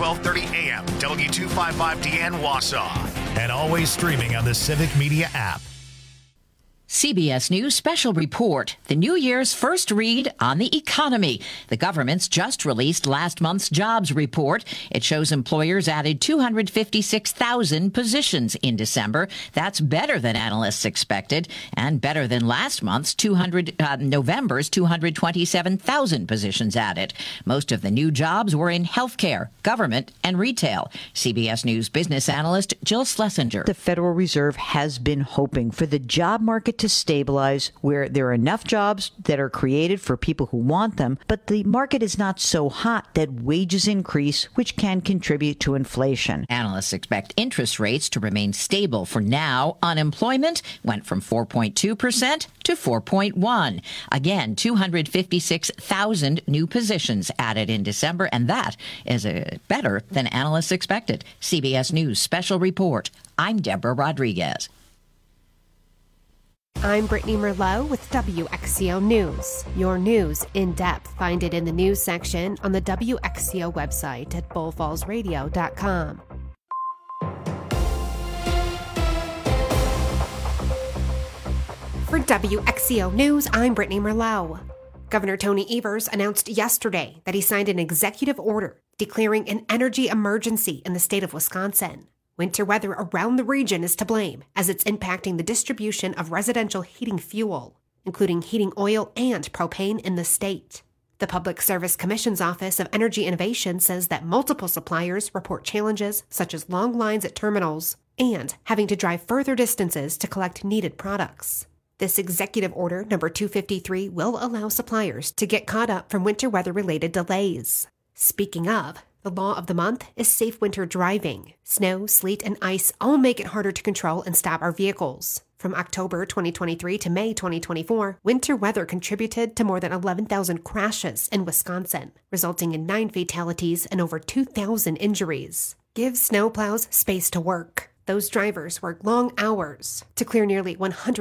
1230 AM, W255DN Wausau. And always streaming on the Civic Media app. CBS News Special Report, the New Year's first read on the economy. The government's just released last month's jobs report. It shows employers added 256,000 positions in December. That's better than analysts expected and better than last month's November's 227,000 positions added. Most of the new jobs were in healthcare, government, and retail. CBS News business analyst Jill Schlesinger. The Federal Reserve has been hoping for the job market to stabilize, where there are enough jobs that are created for people who want them, but the market is not so hot that wages increase, which can contribute to inflation. Analysts expect interest rates to remain stable for now. Unemployment went from 4.2% to 4.1%. Again, 256,000 new positions added in December, and that is better than analysts expected. CBS News Special Report. I'm Deborah Rodriguez. I'm Brittany Merlot with WXCO News. Your news in depth. Find it in the news section on the WXCO website at bullfallsradio.com. For WXCO News, I'm Brittany Merlot. Governor Tony Evers announced yesterday that he signed an executive order declaring an energy emergency in the state of Wisconsin. Winter weather around the region is to blame, as it's impacting the distribution of residential heating fuel, including heating oil and propane in the state. The Public Service Commission's Office of Energy Innovation says that multiple suppliers report challenges such as long lines at terminals and having to drive further distances to collect needed products. This executive order, number 253, will allow suppliers to get caught up from winter weather-related delays. Speaking of, the law of the month is safe winter driving. Snow, sleet, and ice all make it harder to control and stop our vehicles. From October 2023 to May 2024, winter weather contributed to more than 11,000 crashes in Wisconsin, resulting in 9 fatalities and over 2,000 injuries. Give snowplows space to work. Those drivers work long hours to clear nearly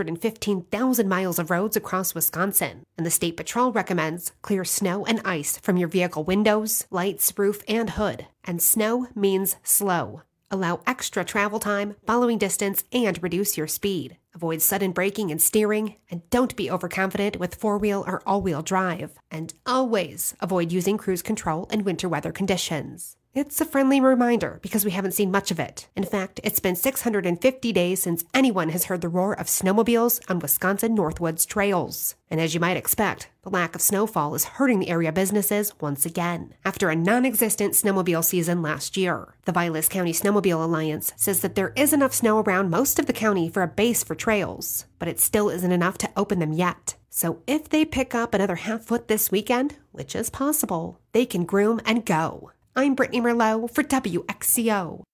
115,000 miles of roads across Wisconsin, and the State Patrol recommends clear snow and ice from your vehicle windows, lights, roof, and hood. And snow means slow. Allow extra travel time, following distance, and reduce your speed. Avoid sudden braking and steering, and don't be overconfident with 4-wheel or all-wheel drive. And always avoid using cruise control in winter weather conditions. It's a friendly reminder because we haven't seen much of it. In fact, it's been 650 days since anyone has heard the roar of snowmobiles on Wisconsin Northwoods trails. And as you might expect, the lack of snowfall is hurting the area businesses once again. After a non-existent snowmobile season last year, the Vilas County Snowmobile Alliance says that there is enough snow around most of the county for a base for trails, but it still isn't enough to open them yet. So if they pick up another half foot this weekend, which is possible, they can groom and go. I'm Brittany Merlot for WXCO.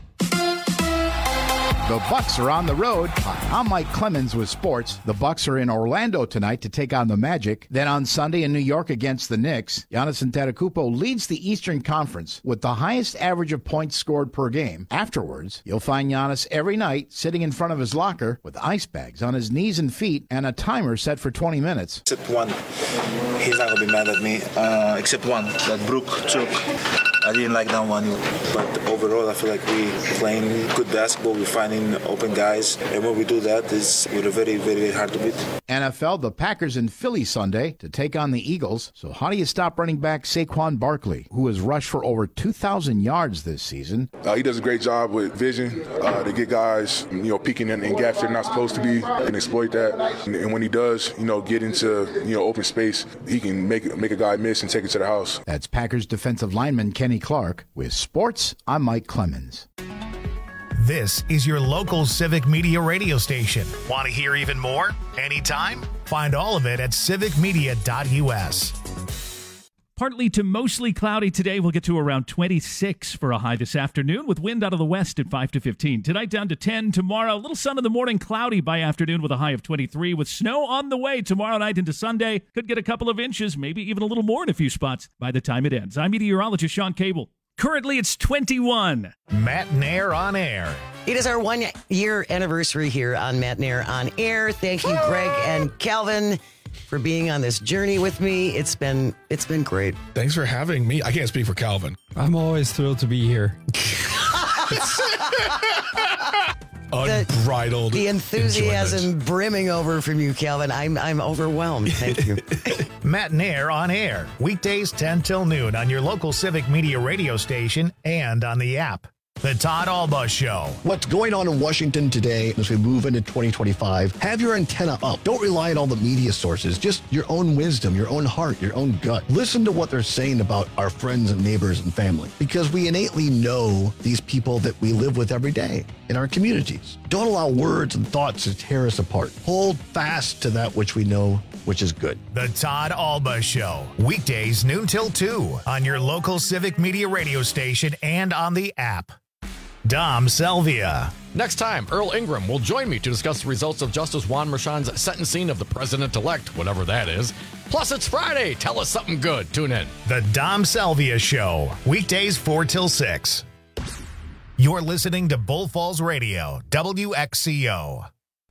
The Bucks are on the road. I'm Mike Clemens with sports. The Bucks are in Orlando tonight to take on the Magic. Then on Sunday in New York against the Knicks. Giannis Antetokounmpo leads the Eastern Conference with the highest average of points scored per game. Afterwards, you'll find Giannis every night sitting in front of his locker with ice bags on his knees and feet and a timer set for 20 minutes. Except one. He's not going to be mad at me. Except one that Brook took. I didn't like that one. But overall, I feel like we're playing good basketball. We're finding open guys. And when we do that, we're very, very hard to beat. NFL, the Packers in Philly Sunday to take on the Eagles. So how do you stop running back Saquon Barkley, who has rushed for over 2,000 yards this season? He does a great job with vision to get guys, peeking in gaps they're not supposed to be and exploit that. And when he does, get into, open space, he can make a guy miss and take it to the house. That's Packers defensive lineman Kenny Clark. With sports, I'm Mike Clemens. This is your local Civic Media radio station. Want to hear even more? Anytime? Find all of it at civicmedia.us. Partly to mostly cloudy today. We'll get to around 26 for a high this afternoon with wind out of the west at 5 to 15. Tonight down to 10. Tomorrow, a little sun in the morning, cloudy by afternoon with a high of 23. With snow on the way tomorrow night into Sunday. Could get a couple of inches, maybe even a little more in a few spots by the time it ends. I'm meteorologist Sean Cable. Currently, it's 21. Matt Nair on air. It is our 1-year anniversary here on Matt Nair on air. Thank you, Greg and Calvin. for being on this journey with me. It's been great. Thanks for having me. I can't speak for Calvin. I'm always thrilled to be here. Unbridled. The enthusiasm enjoyment. brimming over from you, Calvin. I'm overwhelmed. Thank you. Matt and Air on air. Weekdays 10 till noon on your local Civic Media radio station and on the app. The Todd Alba Show. What's going on in Washington today as we move into 2025? Have your antenna up. Don't rely on all the media sources. Just your own wisdom, your own heart, your own gut. Listen to what they're saying about our friends and neighbors and family, because we innately know these people that we live with every day in our communities. Don't allow words and thoughts to tear us apart. Hold fast to that which we know, which is good. The Todd Alba Show. Weekdays noon till 2 on your local Civic Media radio station and on the app. Dom Selvia. Next time, Earl Ingram will join me to discuss the results of Justice Juan Merchan's sentencing of the president-elect, whatever that is. Plus, it's Friday. Tell us something good. Tune in. The Dom Selvia Show. Weekdays 4 till 6. You're listening to Bull Falls Radio, WXCO.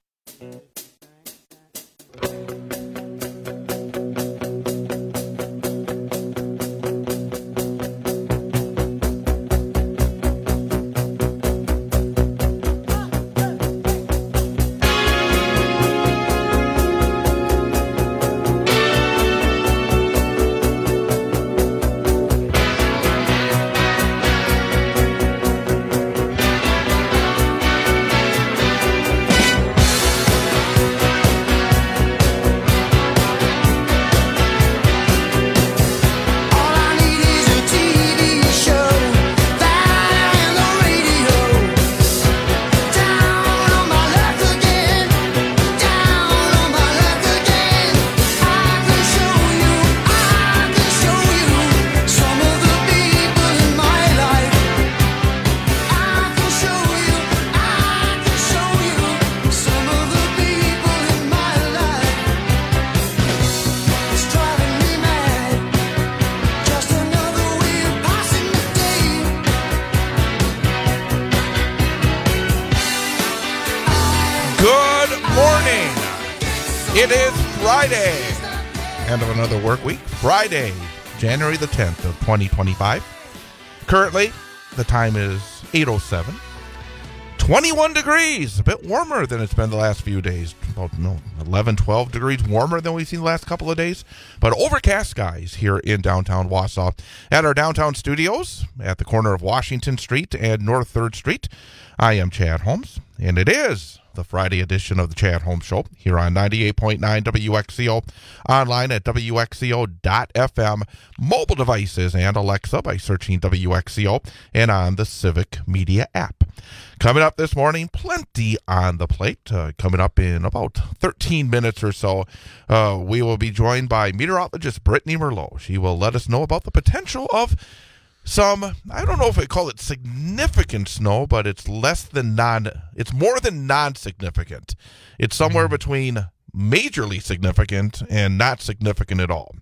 It is Friday, end of another work week. Friday, January the 10th of 2025. Currently, the time is 8:07. 21 degrees, a bit warmer than it's been the last few days. About 11, 12 degrees warmer than we've seen the last couple of days. But overcast skies here in downtown Wausau. At our downtown studios, at the corner of Washington Street and North 3rd Street, I am Chad Holmes, and it is the Friday edition of the Chad Holmes Show here on 98.9 WXCO, online at WXCO.FM, mobile devices and Alexa by searching WXCO, and on the Civic Media app. Coming up this morning, plenty on the plate. Coming up in about 13 minutes or so, we will be joined by meteorologist Brittany Merlot. She will let us know about the potential of some, I don't know if I call it significant snow, but it's it's more than non-significant. It's somewhere between majorly significant and not significant at all.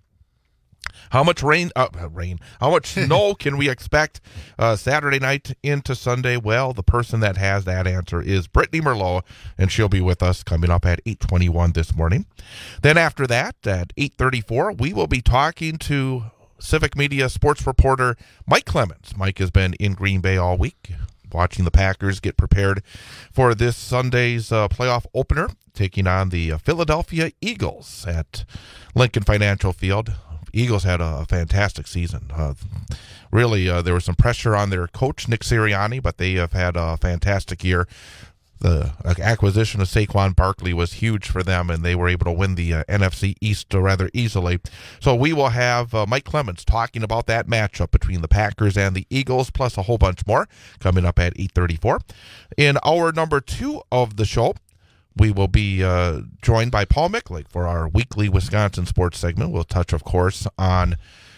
How much how much snow can we expect Saturday night into Sunday? Well, the person that has that answer is Brittany Merlot, and she'll be with us coming up at 8:21 this morning. Then after that, at 8:34, we will be talking to Civic Media sports reporter Mike Clemens. Mike has been in Green Bay all week, watching the Packers get prepared for this Sunday's playoff opener, taking on the Philadelphia Eagles at Lincoln Financial Field. Eagles had a fantastic season. Really, there was some pressure on their coach, Nick Sirianni, but they have had a fantastic year. The acquisition of Saquon Barkley was huge for them, and they were able to win the NFC East rather easily. So we will have Mike Clemens talking about that matchup between the Packers and the Eagles, plus a whole bunch more, coming up at 8:34. In hour number 2 of the show, we will be joined by Paul Micklich for our weekly Wisconsin sports segment. We'll touch, of course, on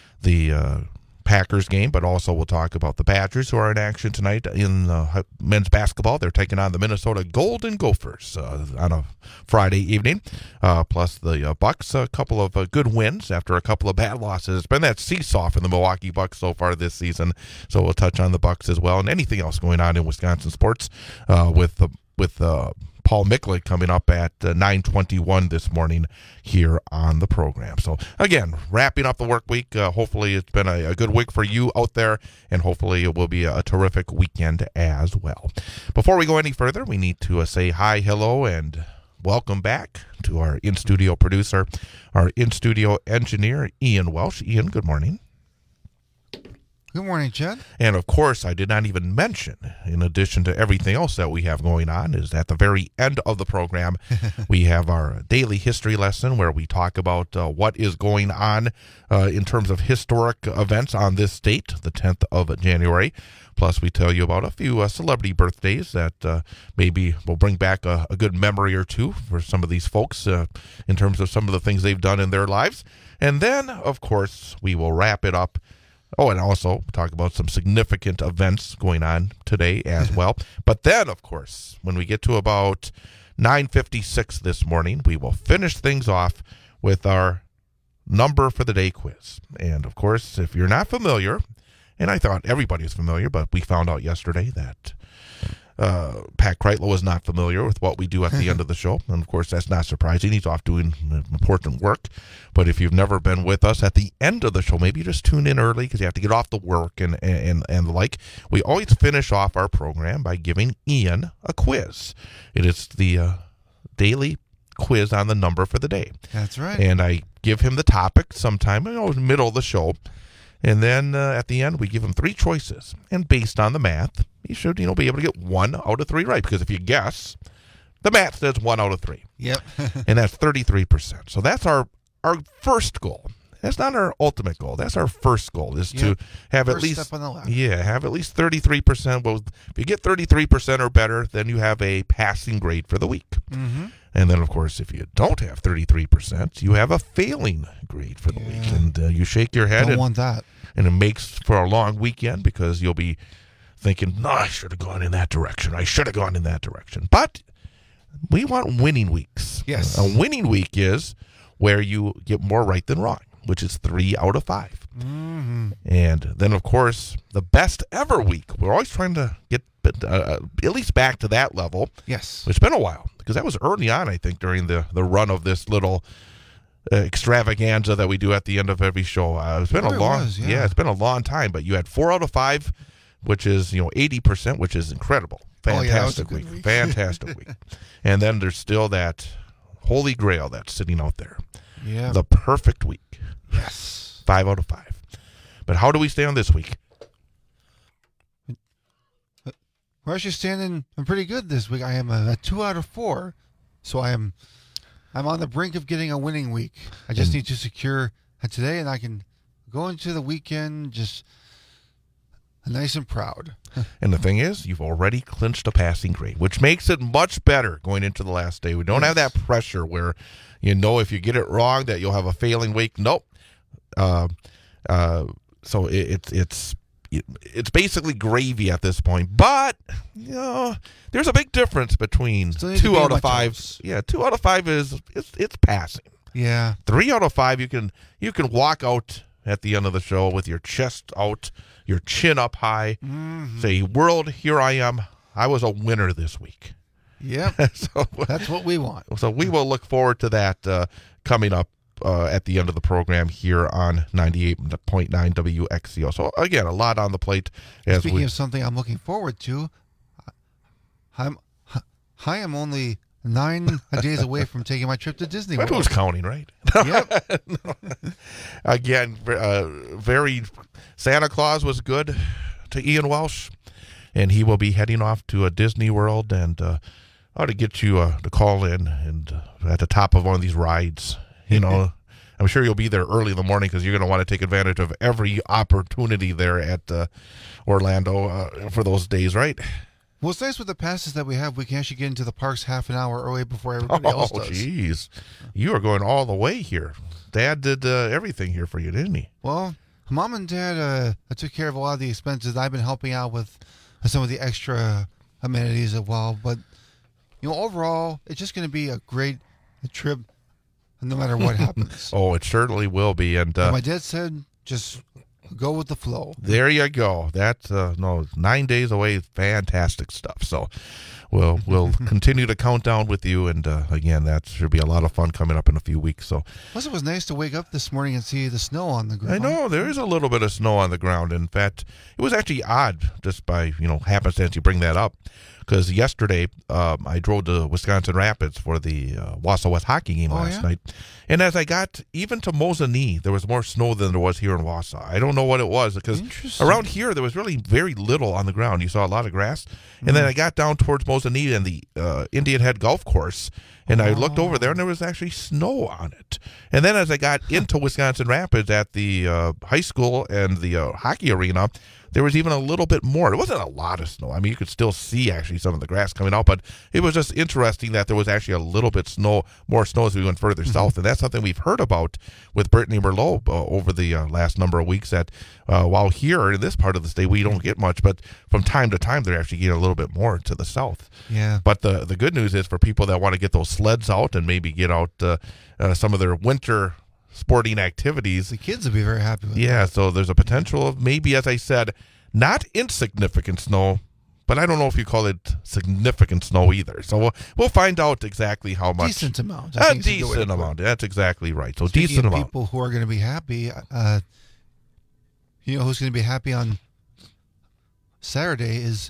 the Packers game, but also we'll talk about the Badgers, who are in action tonight in men's basketball. They're taking on the Minnesota Golden Gophers on a Friday evening, plus the Bucks, a couple of good wins after a couple of bad losses. It's been that seesaw for the Milwaukee Bucks so far this season, so we'll touch on the Bucks as well, and anything else going on in Wisconsin sports with Paul Miklik coming up at 9:21 this morning here on the program. So again, wrapping up the work week. Hopefully it's been a good week for you out there, and hopefully it will be a terrific weekend as well. Before we go any further, we need to say hi, hello, and welcome back to our in-studio producer, our in-studio engineer, Ian Welsh. Ian, good morning. Good morning, Chad. And of course, I did not even mention, in addition to everything else that we have going on, is at the very end of the program, we have our daily history lesson where we talk about what is going on in terms of historic events on this date, the 10th of January. Plus, we tell you about a few celebrity birthdays that maybe will bring back a good memory or two for some of these folks in terms of some of the things they've done in their lives. And then, of course, we will wrap it up. Oh, and also talk about some significant events going on today as well. But then, of course, when we get to about 9:56 this morning, we will finish things off with our number for the day quiz. And, of course, if you're not familiar, and I thought everybody was familiar, but we found out yesterday that Pat Kreitlow was not familiar with what we do at the end of the show. And, of course, that's not surprising. He's off doing important work. But if you've never been with us at the end of the show, maybe you just tune in early because you have to get off the work and the like. We always finish off our program by giving Ian a quiz. It is the daily quiz on the number for the day. That's right. And I give him the topic sometime in the middle of the show. And then at the end, we give him 3 choices. And based on the math, you should be able to get 1 out of 3 right. Because if you guess, the math says 1 out of 3. Yep. And that's 33%. So that's our first goal. That's not our ultimate goal. That's our first goal, is to have first at least, step on the ladder. have at least 33%. Well, if you get 33% or better, then you have a passing grade for the week. Mm-hmm. And then, of course, if you don't have 33%, you have a failing grade for the week. And you shake your head. Don't want that. And it makes for a long weekend because you'll be thinking, no, I should have gone in that direction. I should have gone in that direction. But we want winning weeks. Yes. A winning week is where you get more right than wrong, which is 3 out of 5. Mm-hmm. And then, of course, the best ever week. We're always trying to get at least back to that level. Yes. It's been a while because that was early on, I think, during the run of this little extravaganza that we do at the end of every show. It's been it's been a long time, but you had 4 out of 5, which is 80%, which is incredible. Fantastic week. Fantastic week. And then there's still that holy grail that's sitting out there. Yeah. The perfect week. Yes. 5 out of 5. But how do we stay on this week? We're actually standing pretty good this week. I am a 2 out of 4, so I'm on the brink of getting a winning week. I just need to secure today, and I can go into the weekend just nice and proud. And the thing is, you've already clinched a passing grade, which makes it much better going into the last day. We don't have that pressure where, if you get it wrong that you'll have a failing week. Nope. So it's basically gravy at this point. But, there's a big difference between 2 out of 5. Yeah, 2 out of 5 it's passing. Yeah. 3 out of 5, you can walk out at the end of the show with your chest out, your chin up high. Mm-hmm. Say, world, here I am. I was a winner this week. Yep. So that's what we want. So we will look forward to that coming up at the end of the program here on 98.9 WXCO. So, again, a lot on the plate. Speaking of something I'm looking forward to, I am only 9 days away from taking my trip to Disney World. Who's counting, right? Yep. Again, very Santa Claus was good to Ian Welsh, and he will be heading off to a Disney World, and ought to get you to call in and at the top of one of these rides. I'm sure you'll be there early in the morning because you're going to want to take advantage of every opportunity there at Orlando for those days, right? Well, it's nice with the passes that we have. We can actually get into the parks half an hour early before everybody else does. Oh, jeez. You are going all the way here. Dad did everything here for you, didn't he? Well, Mom and Dad took care of a lot of the expenses. I've been helping out with some of the extra amenities as well. But, overall, it's just going to be a great trip no matter what happens. Oh, it certainly will be. And my dad said, just go with the flow. There you go. That's 9 days away. Fantastic stuff. So we'll continue to count down with you. And again, that should be a lot of fun coming up in a few weeks. So plus, it was nice to wake up this morning and see the snow on the ground. I know there is a little bit of snow on the ground. In fact, it was actually odd, just by happenstance you bring that up, because yesterday I drove to Wisconsin Rapids for the Wausau West hockey game last night. And as I got even to Mosinee, there was more snow than there was here in Wausau. I don't know what it was, because around here there was really very little on the ground. You saw a lot of grass. And then I got down towards Mosinee and the Indian Head Golf Course, and I looked over there, and there was actually snow on it. And then as I got into Wisconsin Rapids at the high school and the hockey arena, there was even a little bit more. It wasn't a lot of snow. I mean, you could still see actually some of the grass coming out, but it was just interesting that there was actually a little bit more snow as we went further south. And that's something we've heard about with Brittany Merlot over the last number of weeks, that while here in this part of the state we don't get much, but from time to time they're actually getting a little bit more to the south. Yeah. But the good news is for people that want to get those sleds out and maybe get out some of their winter sporting activities, the kids will be very happy with that. So there's a potential of maybe, as I said, not insignificant snow, but I don't know if you call it significant snow either. So we'll find out exactly how much. Decent amount. A decent amount. That's exactly right. So speaking decent of amount. People who are going to be happy, who's going to be happy on Saturday is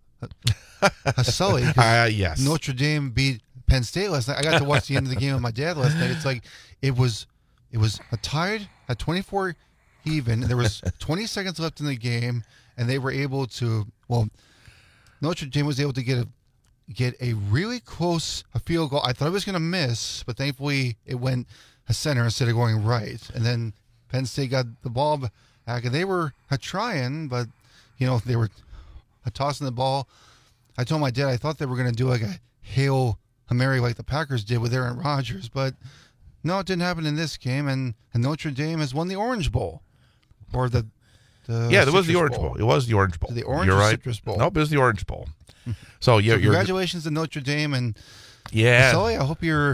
Sully. Yes. Notre Dame beat Penn State last night. I got to watch the end of the game with my dad last night. It's like it was tied at 24 even. There was 20 seconds left in the game, and they were able to. Well, Notre Dame was able to get a really close field goal. I thought it was going to miss, but thankfully it went a center instead of going right. And then Penn State got the ball back, and they were trying, but they were tossing the ball. I told my dad I thought they were going to do like a Hail Mary like the Packers did with Aaron Rodgers, but no, it didn't happen in this game, and Notre Dame has won the Orange Bowl. Or there was the Orange Bowl. It was the Orange Bowl. So the Orange You're right. Citrus Bowl. Nope, it was the Orange Bowl. So congratulations to Notre Dame, and Sully, I hope you're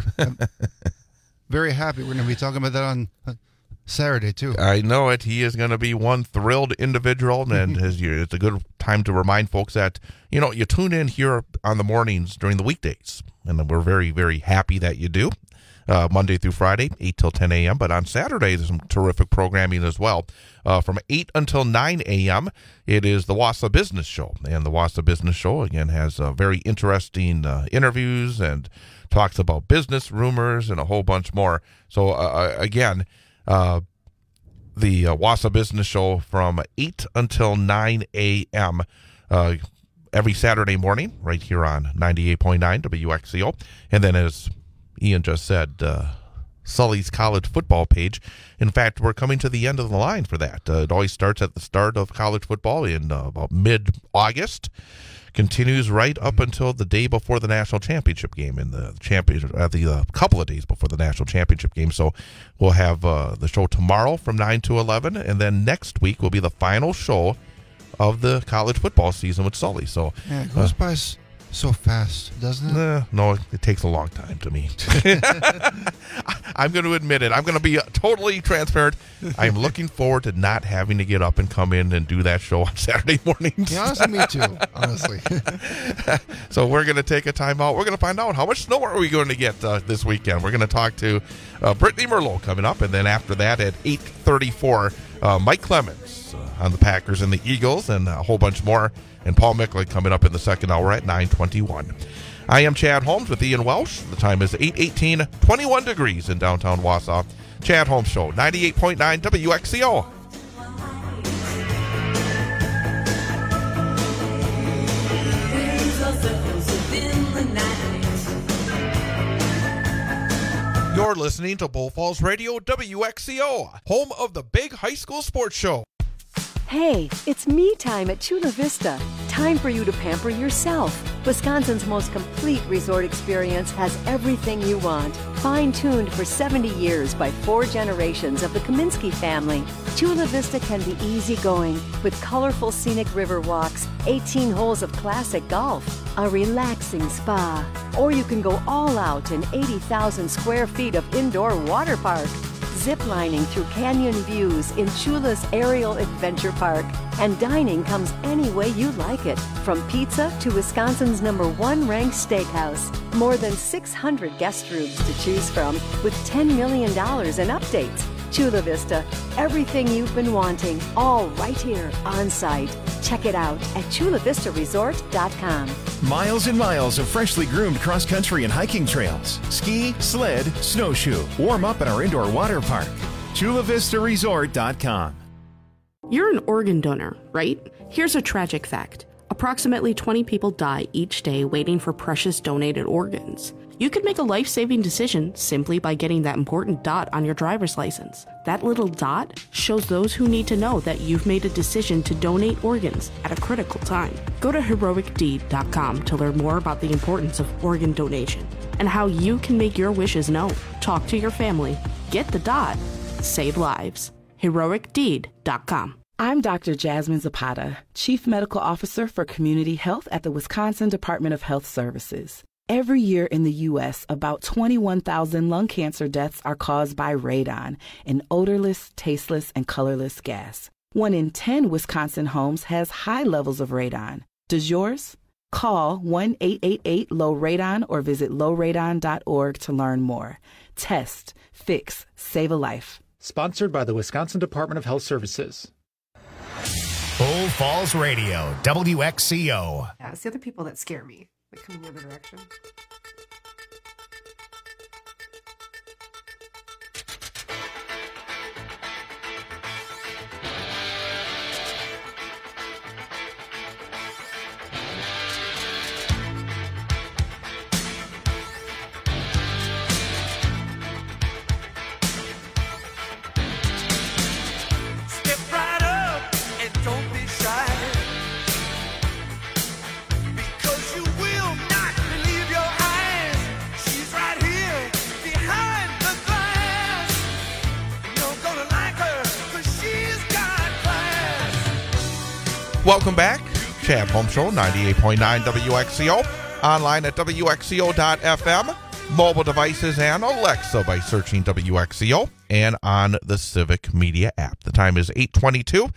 very happy. We're going to be talking about that on Saturday too. I know it. He is going to be one thrilled individual, and it's a good time to remind folks that you tune in here on the mornings during the weekdays, and we're very, very happy that you do. Monday through Friday, 8 till 10 a.m. But on Saturday, there's some terrific programming as well. From 8 until 9 a.m., it is the Wausau Business Show. And the Wausau Business Show, again, has very interesting interviews and talks about business rumors and a whole bunch more. So, again, the Wausau Business Show from 8 until 9 a.m. Every Saturday morning, right here on 98.9 WXCO. And then as Ian just said, Sully's college football page. In fact, we're coming to the end of the line for that. It always starts at the start of college football in about mid-August, continues right up until the day before the national championship game, in the couple of days before the national championship game. So we'll have the show tomorrow from 9 to 11, and then next week will be the final show of the college football season with Sully. So yeah, it goes by so fast, doesn't it? No, it takes a long time to me. I'm going to admit it. I'm going to be totally transparent. I'm looking forward to not having to get up and come in and do that show on Saturday mornings. Yeah, honestly, me too, honestly. So we're going to take a time out. We're going to find out how much snow are we going to get this weekend. We're going to talk to Brittany Merlot coming up, and then after that at 8:34, Mike Clemens on the Packers and the Eagles, and a whole bunch more. And Paul Mickley coming up in the second hour at 9:21. I am Chad Holmes with Ian Welsh. The time is 8:18, 21 degrees in downtown Wausau. Chad Holmes Show, 98.9 WXCO. You're listening to Bull Falls Radio, WXCO, home of the big high school sports show. Hey, it's me time at Chula Vista. Time for you to pamper yourself. Wisconsin's most complete resort experience has everything you want. Fine-tuned for 70 years by 4 generations of the Kaminsky family. Chula Vista can be easygoing with colorful scenic river walks, 18 holes of classic golf, a relaxing spa, or you can go all out in 80,000 square feet of indoor water park. zip-lining through canyon views in Chula's Aerial Adventure Park. And dining comes any way you like it, from pizza to Wisconsin's #1 ranked steakhouse. More than 600 guest rooms to choose from, with $10 million in updates. Chula Vista, everything you've been wanting, all right here on site. Check it out at chulavistaresort.com. Miles and miles of freshly groomed cross-country and hiking trails. Ski, sled, snowshoe. Warm up at our indoor water park. chulavistaresort.com. You're an organ donor, right? Here's a tragic fact. Approximately 20 people die each day waiting for precious donated organs. You could make a life-saving decision simply by getting that important dot on your driver's license. That little dot shows those who need to know that you've made a decision to donate organs at a critical time. Go to heroicdeed.com to learn more about the importance of organ donation and how you can make your wishes known. Talk to your family. Get the dot. Save lives. heroicdeed.com. I'm Dr. Jasmine Zapata, Chief Medical Officer for Community Health at the Wisconsin Department of Health Services. Every year in the U.S., about 21,000 lung cancer deaths are caused by radon, an odorless, tasteless, and colorless gas. 1 in 10 Wisconsin homes has high levels of radon. Does yours? Call 1-888-LOW-RADON or visit lowradon.org to learn more. Test, fix, save a life. Sponsored by the Wisconsin Department of Health Services. Bull Falls Radio, WXCO. Yeah, it's the other people that scare me. Like coming the other direction. Welcome back. Chad Home Show, 98.9 WXCO. Online at WXCO.FM. Mobile devices and Alexa by searching WXCO. And on the Civic Media app. The time is 8:22.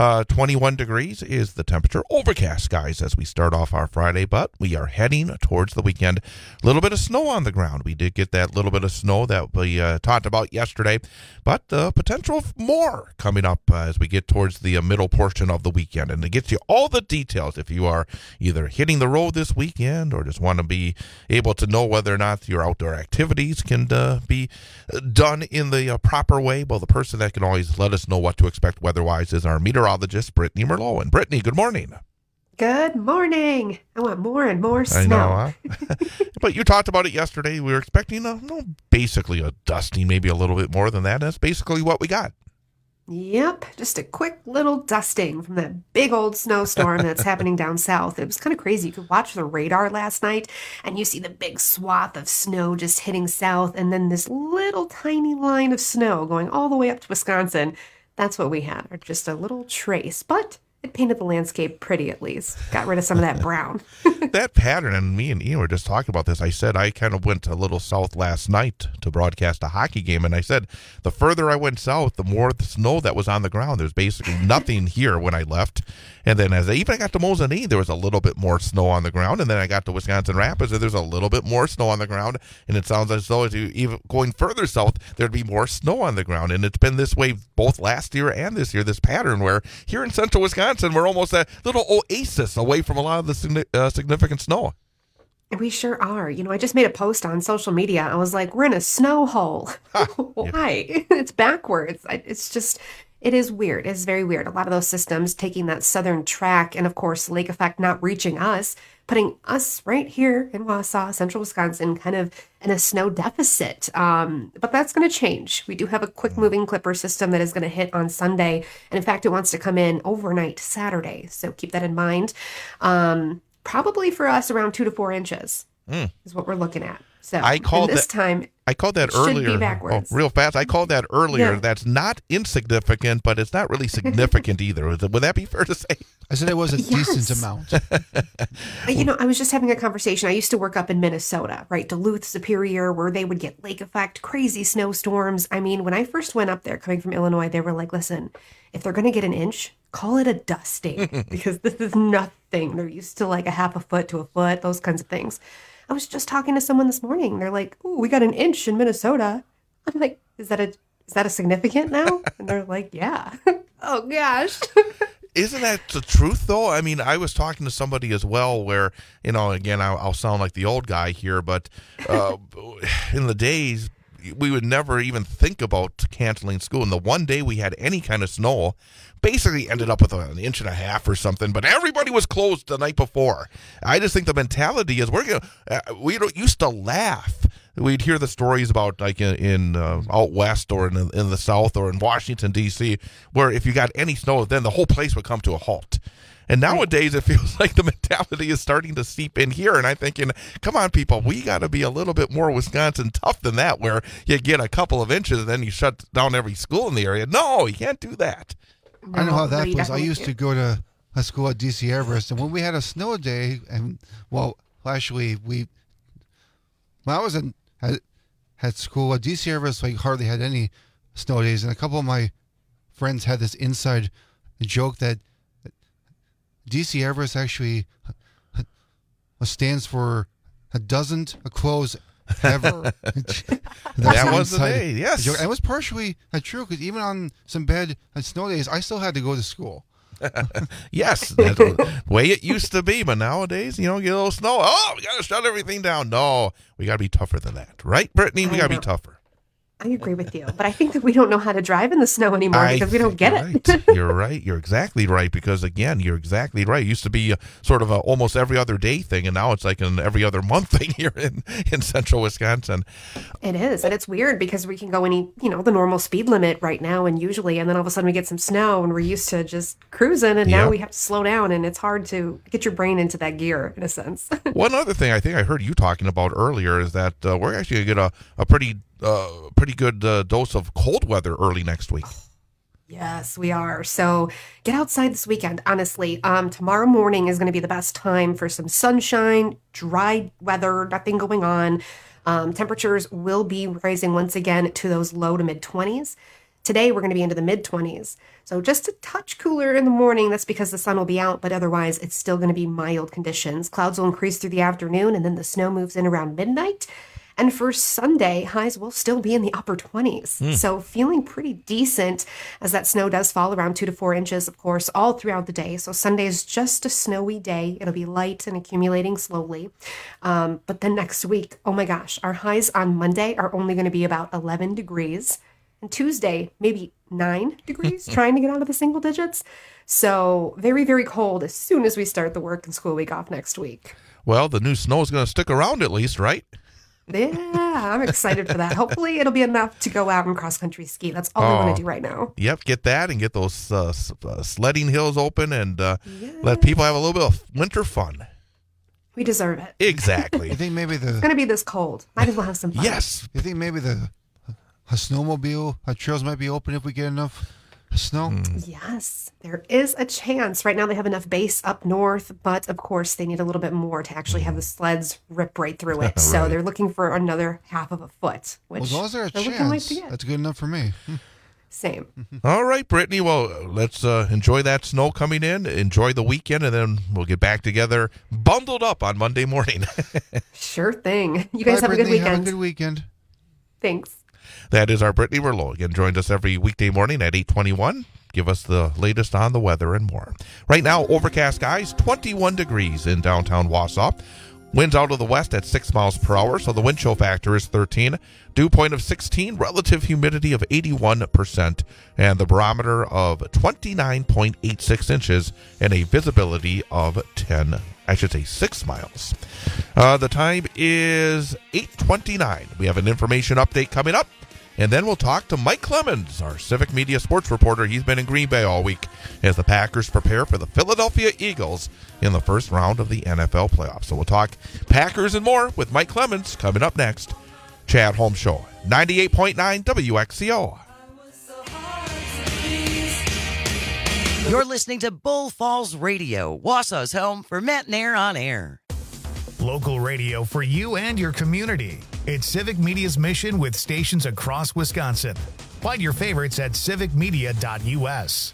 21 degrees is the temperature. Overcast skies as we start off our Friday, but we are heading towards the weekend. A little bit of snow on the ground. We did get that little bit of snow that we talked about yesterday, but the potential of more coming up as we get towards the middle portion of the weekend. And it gets you all the details if you are either hitting the road this weekend or just want to be able to know whether or not your outdoor activities can be done in the proper way. Well, the person that can always let us know what to expect weather-wise is our meteorologist, Brittany Merlot. And Brittany, good morning. Good morning. I want more and more snow. I know, huh? But you talked about it yesterday. We were expecting basically a dusting, maybe a little bit more than that. That's basically what we got. Yep, just a quick little dusting from that big old snowstorm that's happening down south. It was kind of crazy. You could watch the radar last night, and you see the big swath of snow just hitting south, and then this little tiny line of snow going all the way up to Wisconsin. That's what we had, or just a little trace. But it painted the landscape pretty, at least. Got rid of some of that brown. That pattern, and me and Ian were just talking about this. I said I kind of went a little south last night to broadcast a hockey game, and I said the further I went south, the more the snow that was on the ground. There's basically nothing here when I left. And then as I got to Mosinee, there was a little bit more snow on the ground. And then I got to Wisconsin Rapids, and there's a little bit more snow on the ground. And it sounds as though as you even going further south, there'd be more snow on the ground. And it's been this way both last year and this year, this pattern where here in central Wisconsin, we're almost a little oasis away from a lot of the significant snow. We sure are. You know, I just made a post on social media. I was like, we're in a snow hole. Why? Yeah. It's backwards. It is weird. It's very weird. A lot of those systems taking that southern track and, of course, lake effect not reaching us, putting us right here in Wausau, central Wisconsin, kind of in a snow deficit. But that's going to change. We do have a quick-moving clipper system that is going to hit on Sunday. And, in fact, it wants to come in overnight Saturday. So keep that in mind. Probably for us around 2 to 4 inches is what we're looking at. So I called this that, time. I called that should earlier. Be backwards. Real fast. I called that earlier. Yeah. That's not insignificant, but it's not really significant either. Would that be fair to say? I said it was a decent amount. I was just having a conversation. I used to work up in Minnesota, right? Duluth, Superior, where they would get lake effect, crazy snowstorms. I mean, when I first went up there coming from Illinois, they were like, listen, if they're going to get an inch, call it a dusting because this is nothing. They're used to like a half a foot to a foot, those kinds of things. I was just talking to someone this morning. They're like, "Ooh, we got an inch in Minnesota." I'm like, "Is that a significant now?" And they're like, "Yeah." Oh gosh. Isn't that the truth, though? I mean, I was talking to somebody as well where, again, I'll sound like the old guy here, but in the days, we would never even think about canceling school. And the one day we had any kind of snow, basically ended up with an inch and a half or something, but everybody was closed the night before. I just think the mentality is we used to laugh. We'd hear the stories about like in out west or in the south or in Washington, D.C., where if you got any snow, then the whole place would come to a halt. And nowadays, it feels like the mentality is starting to seep in here. And I'm thinking, come on, people, we got to be a little bit more Wisconsin tough than that, where you get a couple of inches and then you shut down every school in the area. No, you can't do that. I know how that was. I used to go to a school at D.C. Everest, and when we had a snow day, and actually, when I was at school at D.C. Everest, like hardly had any snow days, and a couple of my friends had this inside joke that D.C. Everest actually stands for doesn't close ever. That was the day, yes. And it was partially true, because even on some bad snow days, I still had to go to school. Yes, that's the way it used to be, but nowadays, get a little snow. Oh, we got to shut everything down. No, we got to be tougher than that. Right, Brittany? We got to be tougher. I agree with you, but I think that we don't know how to drive in the snow anymore because we don't get it. You're right. You're exactly right, because, again, you're exactly right. It used to be sort of a almost every other day thing, and now it's like an every other month thing here in central Wisconsin. It is, and it's weird because we can go the normal speed limit right now, and then all of a sudden we get some snow, and we're used to just cruising, and now we have to slow down, and it's hard to get your brain into that gear, in a sense. One other thing I think I heard you talking about earlier is that we're actually going to get a pretty good dose of cold weather early next week. Yes, we are. So get outside this weekend, honestly. Tomorrow morning is going to be the best time for some sunshine, dry weather, nothing going on. Temperatures will be rising once again to those low to mid-20s. Today, we're going to be into the mid-20s. So just a touch cooler in the morning. That's because the sun will be out, but otherwise it's still going to be mild conditions. Clouds will increase through the afternoon, and then the snow moves in around midnight. And for Sunday, highs will still be in the upper 20s. So feeling pretty decent as that snow does fall around 2 to 4 inches, of course, all throughout the day. So Sunday is just a snowy day. It'll be light and accumulating slowly. But then next week, oh my gosh, our highs on Monday are only going to be about 11 degrees. And Tuesday, maybe 9 degrees, trying to get out of the single digits. So very, very cold as soon as we start the work and school week off next week. Well, the new snow is going to stick around at least, right? Yeah, I'm excited for that. Hopefully it'll be enough to go out and cross-country ski. That's all we want to do right now. Yep, get that and get those sledding hills open and let people have a little bit of winter fun. We deserve it. Exactly. You think maybe it's going to be this cold. Might as well have some fun. Yes. You think maybe the snowmobile trails might be open if we get enough snow? Yes, there is a chance. Right now they have enough base up north, but of course they need a little bit more to actually have the sleds rip right through it. So they're looking for another half of a foot. Which as long as there's a chance, that's good enough for me. Same. All right, Brittany. Well, let's enjoy that snow coming in, enjoy the weekend, and then we'll get back together bundled up on Monday morning. Sure thing. You guys have a good weekend. Have a good weekend. Thanks. That is our Brittany Merlot. Again, joined us every weekday morning at 8:21. Give us the latest on the weather and more. Right now, overcast skies, 21 degrees in downtown Wausau. Winds out of the west at 6 miles per hour, so the wind chill factor is 13. Dew point of 16, relative humidity of 81%, and the barometer of 29.86 inches, and a visibility of 6 miles. The time is 8:29. We have an information update coming up. And then we'll talk to Mike Clemens, our Civic Media sports reporter. He's been in Green Bay all week as the Packers prepare for the Philadelphia Eagles in the first round of the NFL playoffs. So we'll talk Packers and more with Mike Clemens coming up next. Chad Holmes Show, 98.9 WXCO. You're listening to Bull Falls Radio, Wausau's home for Matt Nair on air. Local radio for you and your community. It's Civic Media's mission with stations across Wisconsin. Find your favorites at civicmedia.us.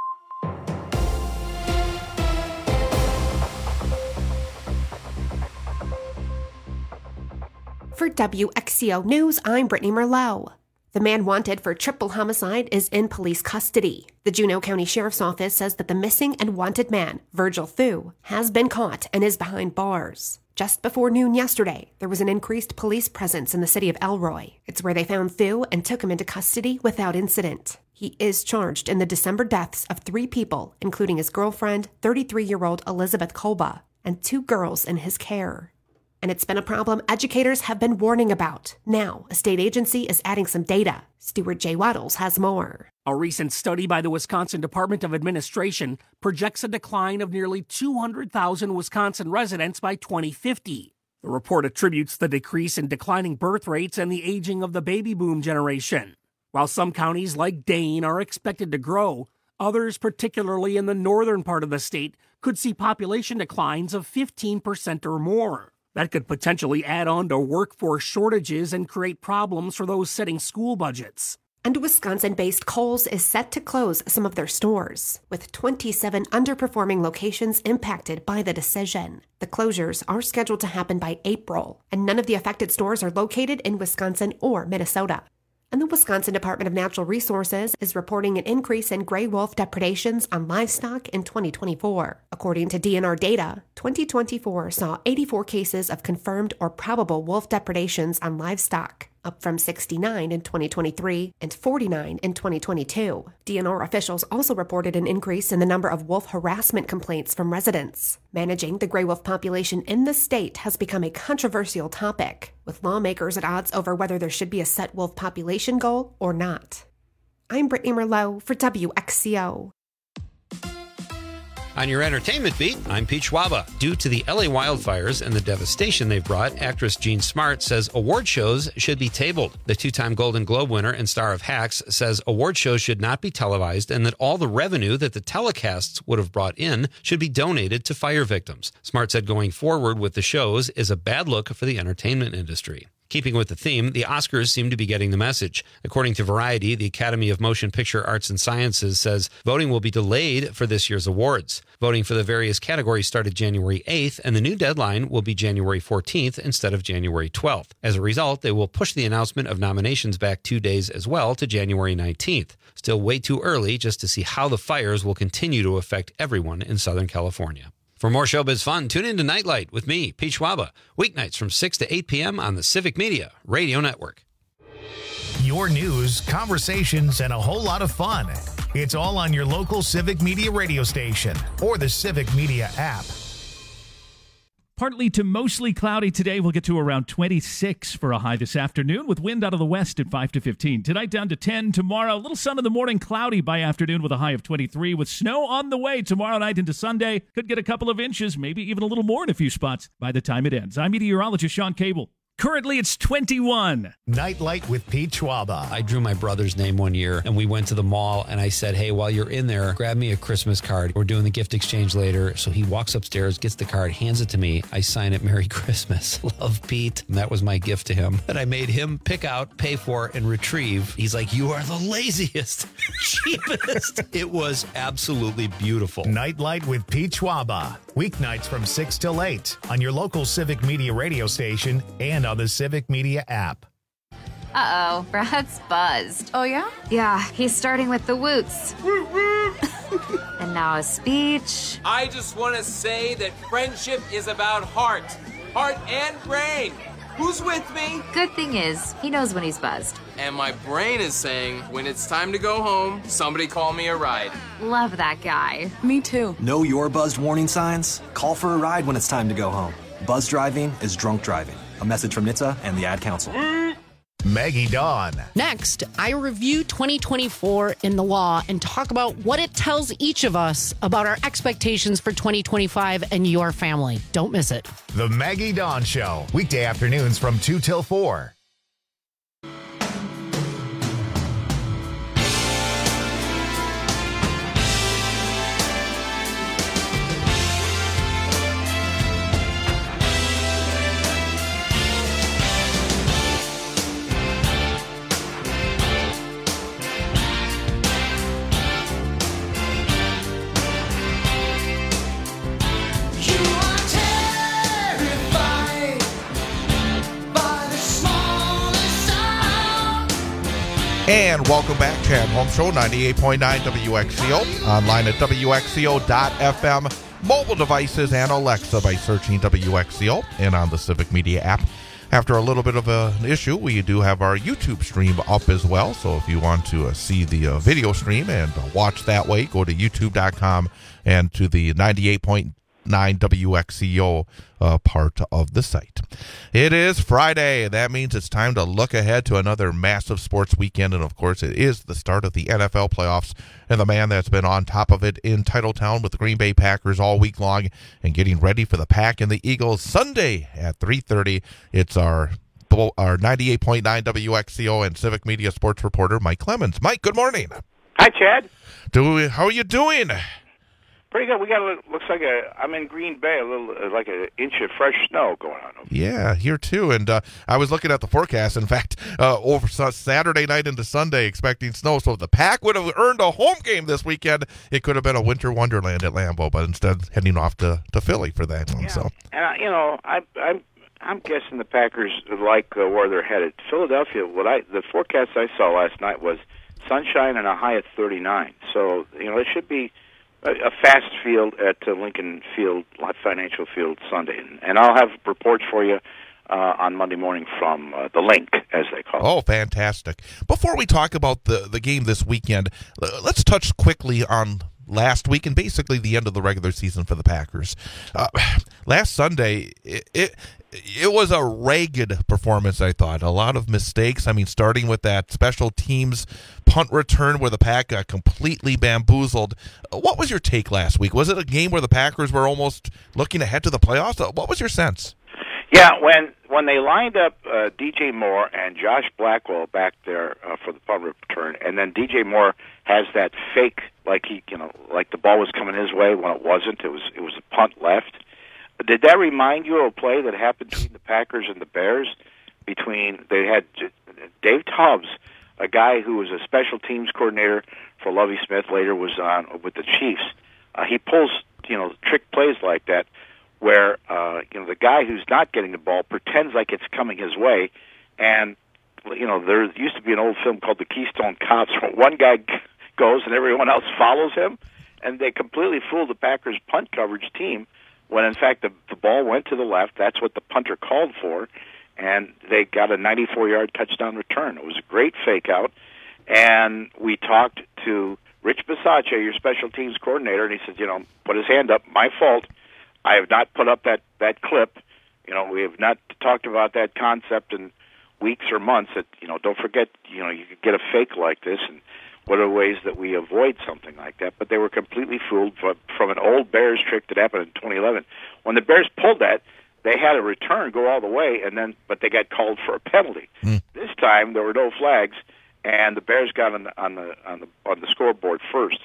For WXCO News, I'm Brittany Merlot. The man wanted for triple homicide is in police custody. The Juneau County Sheriff's Office says that the missing and wanted man, Virgil Thu, has been caught and is behind bars. Just before noon yesterday, there was an increased police presence in the city of Elroy. It's where they found Thu and took him into custody without incident. He is charged in the December deaths of 3 people, including his girlfriend, 33-year-old Elizabeth Kolba, and 2 girls in his care. And it's been a problem educators have been warning about. Now, a state agency is adding some data. Stuart J. Waddles has more. A recent study by the Wisconsin Department of Administration projects a decline of nearly 200,000 Wisconsin residents by 2050. The report attributes the decrease in declining birth rates and the aging of the baby boom generation. While some counties like Dane are expected to grow, others, particularly in the northern part of the state, could see population declines of 15% or more. That could potentially add on to workforce shortages and create problems for those setting school budgets. And Wisconsin-based Kohl's is set to close some of their stores, with 27 underperforming locations impacted by the decision. The closures are scheduled to happen by April, and none of the affected stores are located in Wisconsin or Minnesota. And the Wisconsin Department of Natural Resources is reporting an increase in gray wolf depredations on livestock in 2024. According to DNR data, 2024 saw 84 cases of confirmed or probable wolf depredations on livestock, up from 69 in 2023 and 49 in 2022. DNR officials also reported an increase in the number of wolf harassment complaints from residents. Managing the gray wolf population in the state has become a controversial topic, with lawmakers at odds over whether there should be a set wolf population goal or not. I'm Brittany Merlot for WXCO. On your entertainment beat, I'm Pete Schwaba. Due to the LA wildfires and the devastation they've brought, actress Jean Smart says award shows should be tabled. The 2-time Golden Globe winner and star of Hacks says award shows should not be televised and that all the revenue that the telecasts would have brought in should be donated to fire victims. Smart said going forward with the shows is a bad look for the entertainment industry. Keeping with the theme, the Oscars seem to be getting the message. According to Variety, the Academy of Motion Picture Arts and Sciences says voting will be delayed for this year's awards. Voting for the various categories started January 8th, and the new deadline will be January 14th instead of January 12th. As a result, they will push the announcement of nominations back 2 days as well to January 19th. Still way too early just to see how the fires will continue to affect everyone in Southern California. For more showbiz fun, tune in to Nightlight with me, Pete Schwaba, weeknights from 6 to 8 p.m. on the Civic Media Radio Network. Your news, conversations, and a whole lot of fun. It's all on your local Civic Media radio station or the Civic Media app. Partly to mostly cloudy today. We'll get to around 26 for a high this afternoon with wind out of the west at 5 to 15. Tonight down to 10. Tomorrow, a little sun in the morning, cloudy by afternoon with a high of 23 with snow on the way tomorrow night into Sunday. Could get a couple of inches, maybe even a little more in a few spots by the time it ends. I'm meteorologist Sean Cable. Currently, it's 21. Nightlight with Pete Schwaba. I drew my brother's name one year, and we went to the mall, and I said, hey, while you're in there, grab me a Christmas card. We're doing the gift exchange later. So he walks upstairs, gets the card, hands it to me. I sign it, Merry Christmas. Love, Pete. And that was my gift to him that I made him pick out, pay for, and retrieve. He's like, you are the laziest, cheapest. It was absolutely beautiful. Nightlight with Pete Schwaba. Weeknights from 6 till 8 on your local Civic Media radio station and on the Civic Media app. Uh-oh, Brad's buzzed. Oh, yeah? Yeah, he's starting with the woots. And now a speech. I just want to say that friendship is about heart and brain. Who's with me? Good thing is, he knows when he's buzzed. And my brain is saying, when it's time to go home, somebody call me a ride. Love that guy. Me too. Know your buzzed warning signs? Call for a ride when it's time to go home. Buzz driving is drunk driving. A message from NHTSA and the Ad Council. Maggie Dawn. Next, I review 2024 in the law and talk about what it tells each of us about our expectations for 2025 and your family. Don't miss it. The Maggie Dawn Show. Weekday afternoons from 2 till 4. And welcome back, Chad Holmes Show, 98.9 WXCO, online at WXCO.FM, mobile devices, and Alexa by searching WXCO, and on the Civic Media app. After a little bit of an issue, we do have our YouTube stream up as well, so if you want to see the video stream and watch that way, go to youtube.com and to the 98.9 WXCO part of the site. It is Friday. That means it's time to look ahead to another massive sports weekend, and of course it is the start of the NFL playoffs, and the man that's been on top of it in Titletown with the Green Bay Packers all week long and getting ready for the Pack and the Eagles Sunday at 3:30. It's our 98.9 WXCO and Civic Media sports reporter Mike Clemens. Mike, good morning. Hi, Chad. How are you doing? Pretty good. We got looks like I'm in Green Bay, a little like an inch of fresh snow going on. Yeah, here too. And I was looking at the forecast. In fact, over Saturday night into Sunday, expecting snow. So if the Pack would have earned a home game this weekend, it could have been a winter wonderland at Lambeau. But instead, heading off to Philly for that one. Yeah. So, and I'm guessing the Packers like where they're headed. Philadelphia. The forecast I saw last night was sunshine and a high of 39. So it should be a fast field at Lincoln Field, Financial Field Sunday. And I'll have reports for you on Monday morning from the Link, as they call it. Oh, fantastic. Before we talk about the game this weekend, let's touch quickly on last week and basically the end of the regular season for the Packers. Last Sunday, it was a ragged performance, I thought. A lot of mistakes. I mean, starting with that special teams punt return where the Pack got completely bamboozled. What was your take last week? Was it a game where the Packers were almost looking ahead to the playoffs? What was your sense? Yeah, when they lined up DJ Moore and Josh Blackwell back there for the punt return, and then DJ Moore has that fake, like the ball was coming his way when it wasn't. It was a punt left. Did that remind you of a play that happened between the Packers and the Bears? They had Dave Tubbs, a guy who was a special teams coordinator for Lovie Smith, later was on with the Chiefs. He pulls trick plays like that, where the guy who's not getting the ball pretends like it's coming his way, and there used to be an old film called The Keystone Cops, where one guy goes and everyone else follows him, and they completely fooled the Packers punt coverage team. When in fact the ball went to the left. That's what the punter called for, and they got a 94-yard touchdown return. It was a great fake out, and we talked to Rich Bisaccia, your special teams coordinator, and he said, put his hand up, my fault. I have not put up that clip. We have not talked about that concept in weeks or months. That don't forget, you could get a fake like this, and what are ways that we avoid something like that? But they were completely fooled from an old Bears trick that happened in 2011. When the Bears pulled that, they had a return go all the way, but they got called for a penalty. This time there were no flags, and the Bears got on the scoreboard first.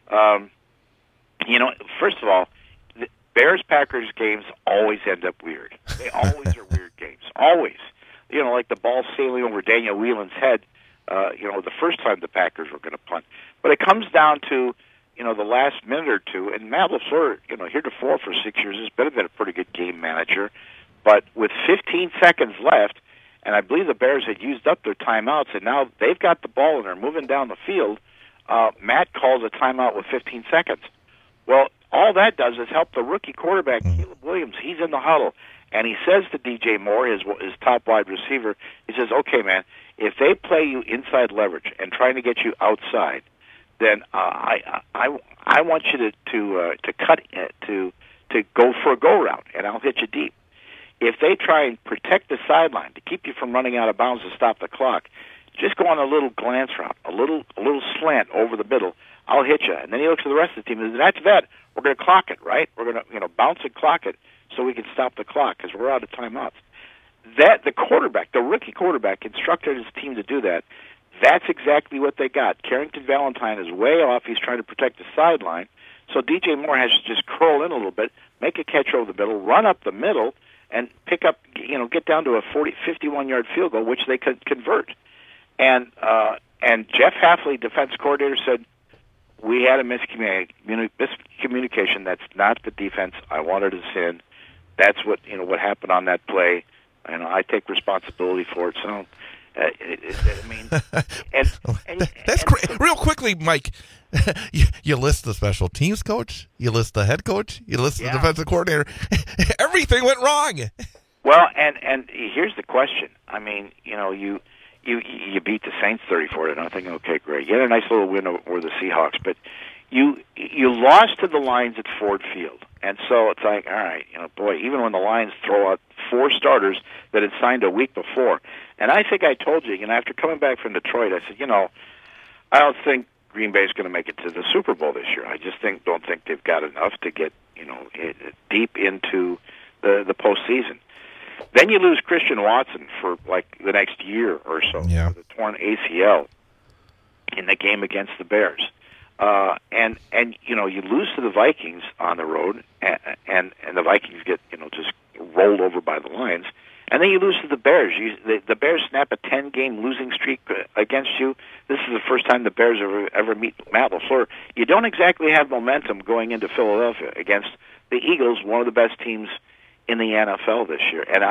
First of all, Bears-Packers games always end up weird. They always are weird games. Always. Like the ball sailing over Daniel Whelan's head, the first time the Packers were going to punt. But it comes down to, the last minute or two, and Matt LaFleur, heretofore for 6 years, has been a pretty good game manager. But with 15 seconds left, and I believe the Bears had used up their timeouts, and now they've got the ball and they're moving down the field, Matt calls a timeout with 15 seconds. Well, all that does is help the rookie quarterback, Caleb Williams. He's in the huddle, and he says to DJ Moore, his top wide receiver, he says, "Okay, man, if they play you inside leverage and trying to get you outside, then I want you to cut to go for a go route, and I'll hit you deep." if they try and protect the sideline to keep you from running out of bounds to stop the clock, just go on a little glance route, a little slant over the middle. I'll hit you. And then he looks at the rest of the team and says, that's that. We're going to clock it, right? We're going to bounce and clock it so we can stop the clock because we're out of timeouts. That the quarterback, the rookie quarterback, instructed his team to do that. That's exactly what they got. Carrington Valentine is way off. He's trying to protect the sideline. So DJ Moore has to just curl in a little bit, make a catch over the middle, run up the middle, and pick up, get down to a 51-yard field goal, which they could convert. And Jeff Hafley, defense coordinator, said, we had a miscommunication. That's not the defense I wanted us in. That's what happened on that play. I take responsibility for it. So, that's great. Real quickly, Mike, you list the special teams coach, you list the head coach, you list the defensive coordinator. Everything went wrong. Well, and here's the question. I mean, you beat the Saints 34-0. Okay, great. You had a nice little win over the Seahawks, but you lost to the Lions at Ford Field. And so it's like, all right, boy, even when the Lions throw out 4 starters that had signed a week before. And I think I told you, after coming back from Detroit, I said, I don't think Green Bay is going to make it to the Super Bowl this year. I just don't think they've got enough to get, deep into the postseason. Then you lose Christian Watson for like the next year or so with a torn ACL in the game against the Bears. And you lose to the Vikings on the road, and the Vikings get just rolled over by the Lions, and then you lose to the Bears. The Bears snap a 10-game losing streak against you. This is the first time the Bears ever meet Matt LaFleur. You don't exactly have momentum going into Philadelphia against the Eagles, one of the best teams in the NFL this year. And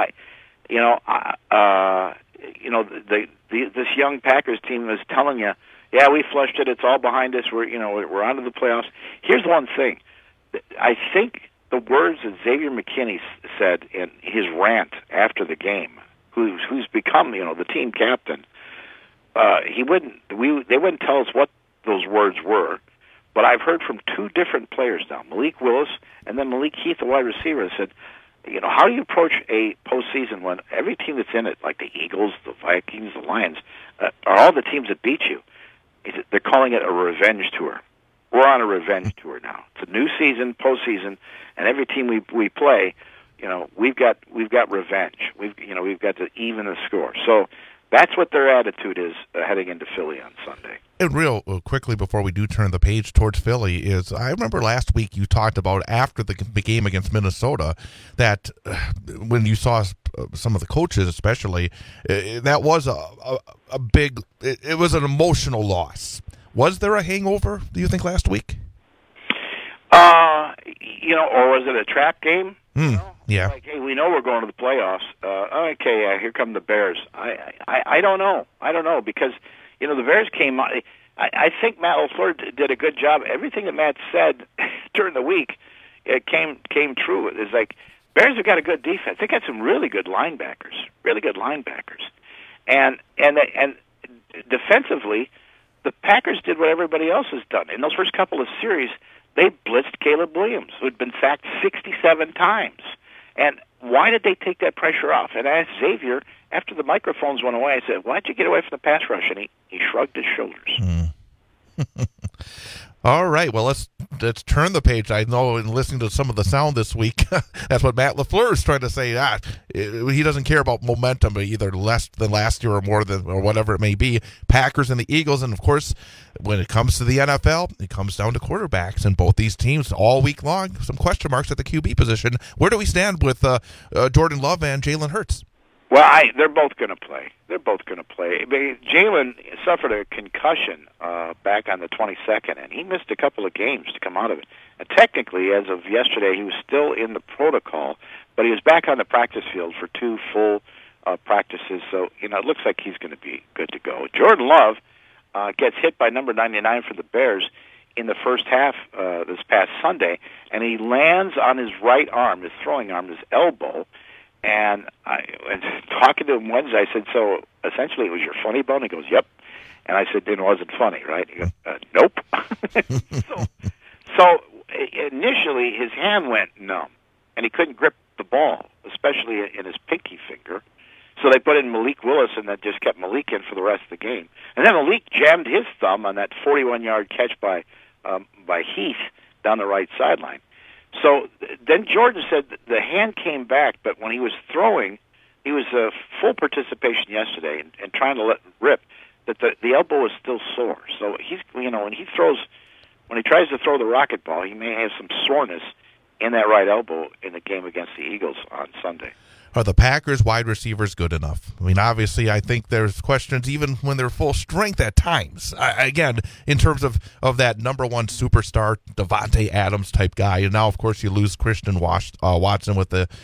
this young Packers team is telling you, yeah, we flushed it. It's all behind us. We're on to the playoffs. Here's one thing. I think the words that Xavier McKinney said in his rant after the game, who's become the team captain, they wouldn't tell us what those words were, but I've heard from 2 different players now, Malik Willis and then Malik Heath, the wide receiver, said, how do you approach a postseason when every team that's in it, like the Eagles, the Vikings, the Lions, are all the teams that beat you? They're calling it a revenge tour. We're on a revenge tour now. It's a new season, postseason, and every team we play, we've got revenge. We've got to even the score. So that's what their attitude is heading into Philly on Sunday. And real quickly before we do turn the page towards Philly is, I remember last week you talked about after the game against Minnesota that when you saw some of the coaches especially, that was a big, it was an emotional loss. Was there a hangover, do you think, last week? Or was it a trap game? Yeah. Like, hey, we know we're going to the playoffs. Okay, here come the Bears. I don't know. Because, the Bears came on. I think Matt LaFleur did a good job. Everything that Matt said during the week, it came true. It's like, Bears have got a good defense. They got some really good linebackers. And defensively, the Packers did what everybody else has done. In those first couple of series, they blitzed Caleb Williams, who had been sacked 67 times. And why did they take that pressure off? And I asked Xavier, after the microphones went away, I said, why'd you get away from the pass rush? And he shrugged his shoulders. All right, well, let's turn the page. I know in listening to some of the sound this week, that's what Matt LaFleur is trying to say. He doesn't care about momentum, either less than last year or more than, or whatever it may be. Packers and the Eagles, and of course, when it comes to the NFL, it comes down to quarterbacks, and both these teams all week long, some question marks at the QB position. Where do we stand with Jordan Love and Jalen Hurts? Well, they're both going to play. Jalen suffered a concussion back on the 22nd, and he missed a couple of games to come out of it. And technically, as of yesterday, he was still in the protocol, but he was back on the practice field for 2 full practices. So, it looks like he's going to be good to go. Jordan Love gets hit by number 99 for the Bears in the first half this past Sunday, and he lands on his right arm, his throwing arm, his elbow. And talking to him Wednesday, I said, so essentially it was your funny bone? He goes, yep. And I said, then it wasn't funny, right? He goes, nope. so initially his hand went numb, and he couldn't grip the ball, especially in his pinky finger. So they put in Malik Willis, and that just kept Malik in for the rest of the game. And then Malik jammed his thumb on that 41-yard catch by Heath down the right sideline. So then Jordan said that the hand came back, but when he was throwing, he was full participation yesterday and trying to let rip, that the elbow was still sore. So he's, when he tries to throw the rocket ball, he may have some soreness in that right elbow in the game against the Eagles on Sunday. Are the Packers wide receivers good enough? I mean, obviously, I think there's questions even when they're full strength at times. Again, in terms of that number one superstar, Devontae Adams type guy, and now, of course, you lose Christian Watson with the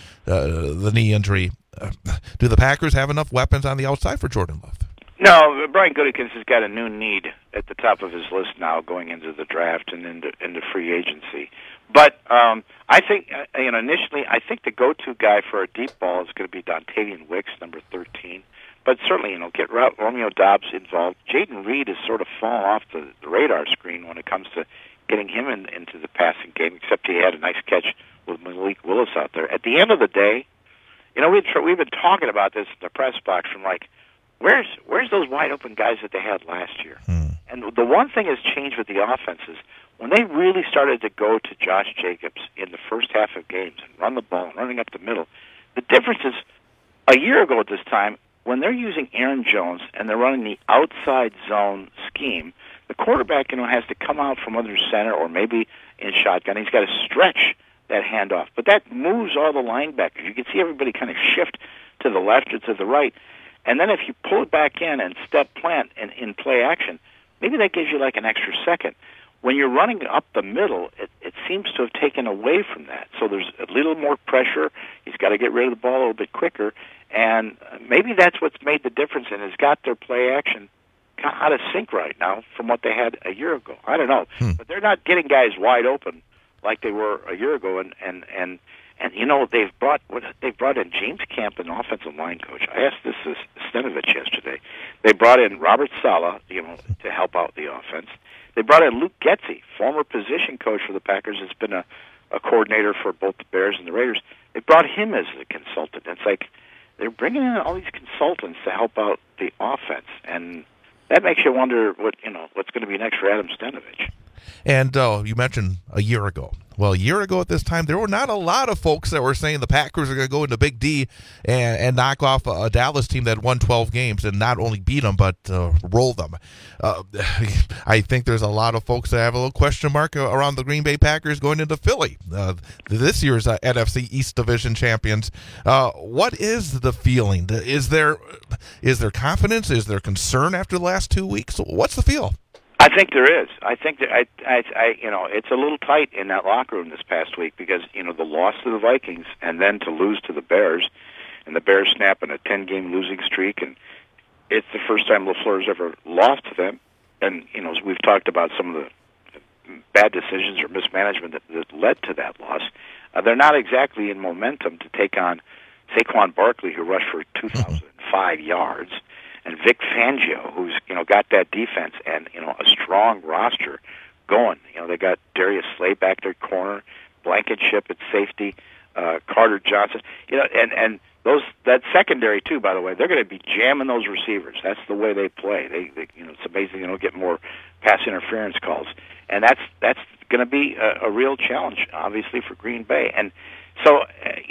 knee injury. Do the Packers have enough weapons on the outside for Jordan Love? No, Brian Gutekunst has got a new need at the top of his list now going into the draft and into free agency. But I think, initially, I think the go-to guy for a deep ball is going to be Dontavian Wicks, number 13. But certainly, get Romeo Doubs involved. Jaden Reed has sort of fallen off the radar screen when it comes to getting him into the passing game, except he had a nice catch with Malik Willis out there. At the end of the day, we've been talking about this in the press box from where's those wide open guys that they had last year? And the one thing has changed with the offense is when they really started to go to Josh Jacobs in the first half of games and run the ball and running up the middle, the difference is a year ago at this time, when they're using Aaron Jones and they're running the outside zone scheme, the quarterback has to come out from under center or maybe in shotgun. He's got to stretch that handoff. But that moves all the linebackers. You can see everybody kind of shift to the left or to the right. And then if you pull it back in and step plant and in play action, maybe that gives you an extra second. When you're running up the middle, it seems to have taken away from that. So there's a little more pressure. He's got to get rid of the ball a little bit quicker. And maybe that's what's made the difference and has got their play action kind of out of sync right now from what they had a year ago. I don't know. But they're not getting guys wide open like they were a year ago. And they've brought in James Camp, an offensive line coach. I asked this to Stenovich yesterday. They brought in Robert Saleh, to help out the offense. They brought in Luke Getsy, former position coach for the Packers. Has been a coordinator for both the Bears and the Raiders. They brought him as a consultant. It's like they're bringing in all these consultants to help out the offense, and that makes you wonder what's going to be next for Adam Stenovich. And you mentioned a year ago. Well, a year ago at this time, there were not a lot of folks that were saying the Packers are going to go into Big D and knock off a Dallas team that won 12 games and not only beat them, but roll them. I think there's a lot of folks that have a little question mark around the Green Bay Packers going into Philly, this year's NFC East Division champions. What is the feeling? Is there confidence? Is there concern after the last 2 weeks? What's the feel? I think there is. I think that it's a little tight in that locker room this past week because the loss to the Vikings and then to lose to the Bears, and the Bears snapping a 10-game losing streak, and it's the first time LaFleur's ever lost to them. And as we've talked about some of the bad decisions or mismanagement that led to that loss, they're not exactly in momentum to take on Saquon Barkley, who rushed for 2,005 yards. And Vic Fangio, who's got that defense and a strong roster going. They got Darius Slay back their corner, Blankenship at safety, Carter Johnson. And that secondary too. By the way, they're going to be jamming those receivers. That's the way they play. They it's amazing they don't get more pass interference calls, and that's going to be a real challenge, obviously, for Green Bay. And so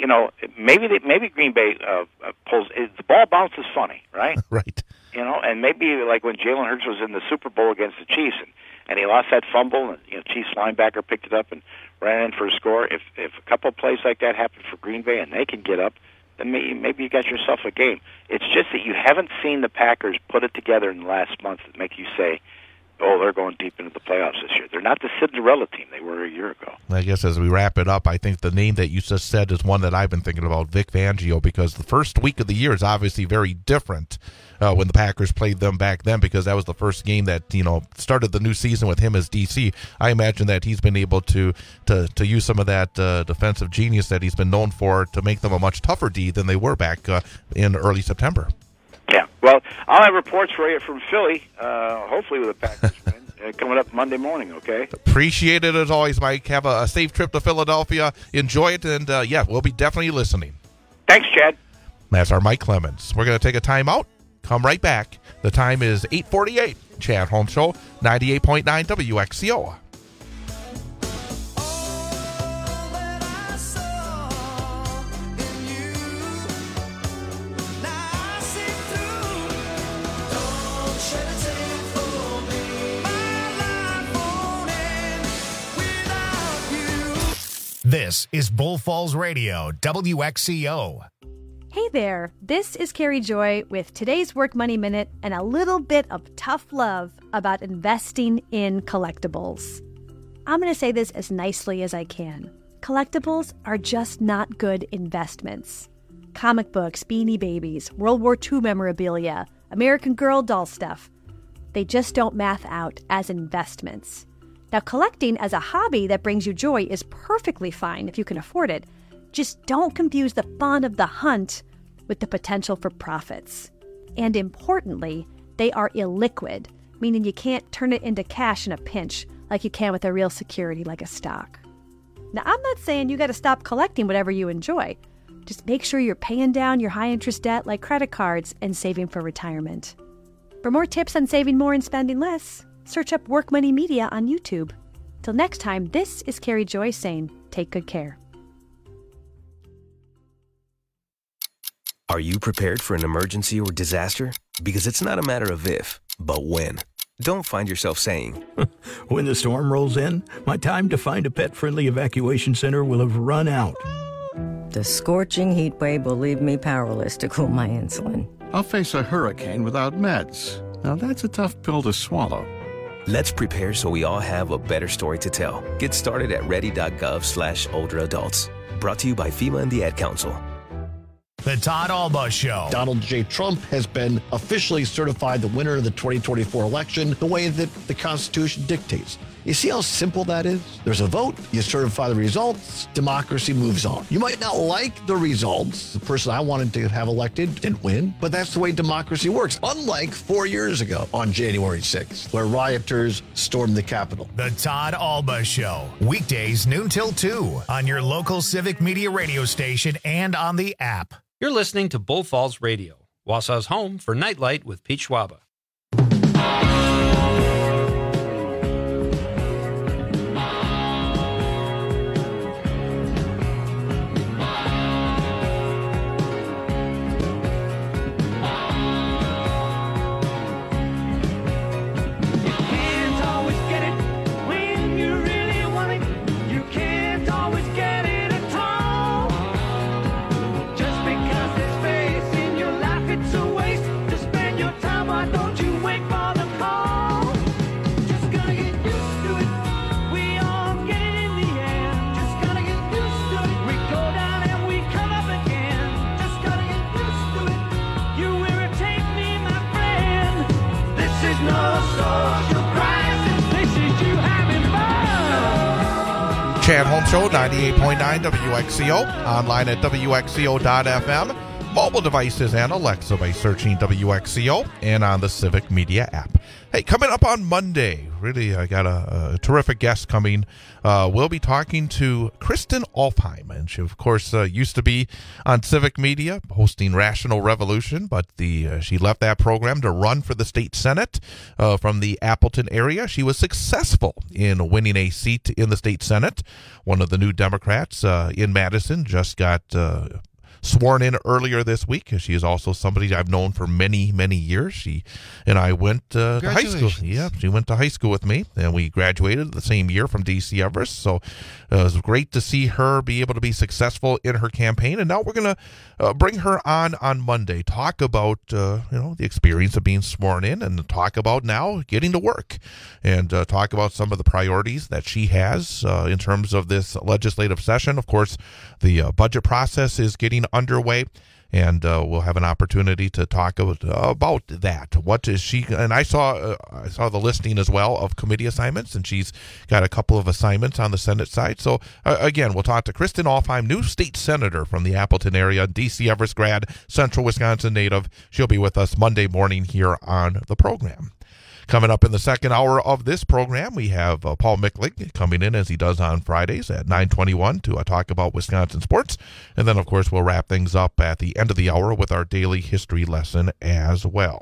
maybe Green Bay pulls. The ball bounces funny, right? Right. And maybe like when Jalen Hurts was in the Super Bowl against the Chiefs, and he lost that fumble, and Chiefs linebacker picked it up and ran in for a score. If a couple of plays like that happen for Green Bay and they can get up, then maybe you got yourself a game. It's just that you haven't seen the Packers put it together in the last month that make you say, oh, they're going deep into the playoffs this year. They're not the Cinderella team they were a year ago. I guess as we wrap it up, I think the name that you just said is one that I've been thinking about, Vic Fangio, because the first week of the year is obviously very different when the Packers played them back then, because that was the first game that started the new season with him as DC. I imagine that he's been able to use some of that defensive genius that he's been known for to make them a much tougher D than they were back in early September. Yeah, well, I'll have reports for you from Philly, hopefully with a Packers win, coming up Monday morning, okay? Appreciate it as always, Mike. Have a safe trip to Philadelphia. Enjoy it, and we'll be definitely listening. Thanks, Chad. That's our Mike Clemens. We're going to take a time out. Come right back. The time is 8:48. Chad Holmes Show, 98.9 WXCO. This is Bull Falls Radio, WXCO. Hey there, this is Carrie Joy with today's Work Money Minute and a little bit of tough love about investing in collectibles. I'm going to say this as nicely as I can. Collectibles are just not good investments. Comic books, Beanie Babies, World War II memorabilia, American Girl doll stuff. They just don't math out as investments. Now, collecting as a hobby that brings you joy is perfectly fine if you can afford it. Just don't confuse the fun of the hunt with the potential for profits. And importantly, they are illiquid, meaning you can't turn it into cash in a pinch like you can with a real security like a stock. Now, I'm not saying you got to stop collecting whatever you enjoy. Just make sure you're paying down your high-interest debt like credit cards and saving for retirement. For more tips on saving more and spending less, search up Work Money Media on YouTube. Till next time, this is Carrie Joy saying, take good care. Are you prepared for an emergency or disaster? Because it's not a matter of if, but when. Don't find yourself saying, when the storm rolls in, my time to find a pet-friendly evacuation center will have run out. The scorching heat wave will leave me powerless to cool my insulin. I'll face a hurricane without meds. Now that's a tough pill to swallow. Let's prepare so we all have a better story to tell. Get started at ready.gov/older adults. Brought to you by FEMA and the Ad Council. The Todd Alba Show. Donald J. Trump has been officially certified the winner of the 2024 election the way that the Constitution dictates. You see how simple that is? There's a vote, you certify the results, democracy moves on. You might not like the results. The person I wanted to have elected didn't win, but that's the way democracy works. Unlike 4 years ago on January 6th, where rioters stormed the Capitol. The Todd Alba Show. Weekdays noon till 2 on your local Civic Media radio station and on the app. You're listening to Bull Falls Radio, Wausau's home for Nightlight with Pete Schwaba. Chad Holmes Show, 98.9 WXCO. Online at WXCO.FM. Mobile devices and Alexa by searching WXCO and on the Civic Media app. Hey, coming up on Monday, really, I got a terrific guest coming. We'll be talking to Kristen Alfheim, and she, of course, used to be on Civic Media hosting Rational Revolution, but she left that program to run for the state Senate from the Appleton area. She was successful in winning a seat in the state Senate. One of the new Democrats in Madison just got sworn in earlier this week. She is also somebody I've known for many, many years. She and I went to high school. Yeah, she went to high school with me, and we graduated the same year from D.C. Everest. So it was great to see her be able to be successful in her campaign. And now we're going to bring her on Monday, talk about the experience of being sworn in, and talk about now getting to work, and talk about some of the priorities that she has in terms of this legislative session. Of course, the budget process is getting underway, and we'll have an opportunity to talk about that. What is she? And I saw the listing as well of committee assignments, and she's got a couple of assignments on the Senate side. So again, we'll talk to Kristen Alfheim, new state senator from the Appleton area, D.C. Everest grad, Central Wisconsin native. She'll be with us Monday morning here on the program. Coming up in the second hour of this program, we have Paul Mickling coming in as he does on Fridays at 9:21 to talk about Wisconsin sports. And then, of course, we'll wrap things up at the end of the hour with our daily history lesson as well.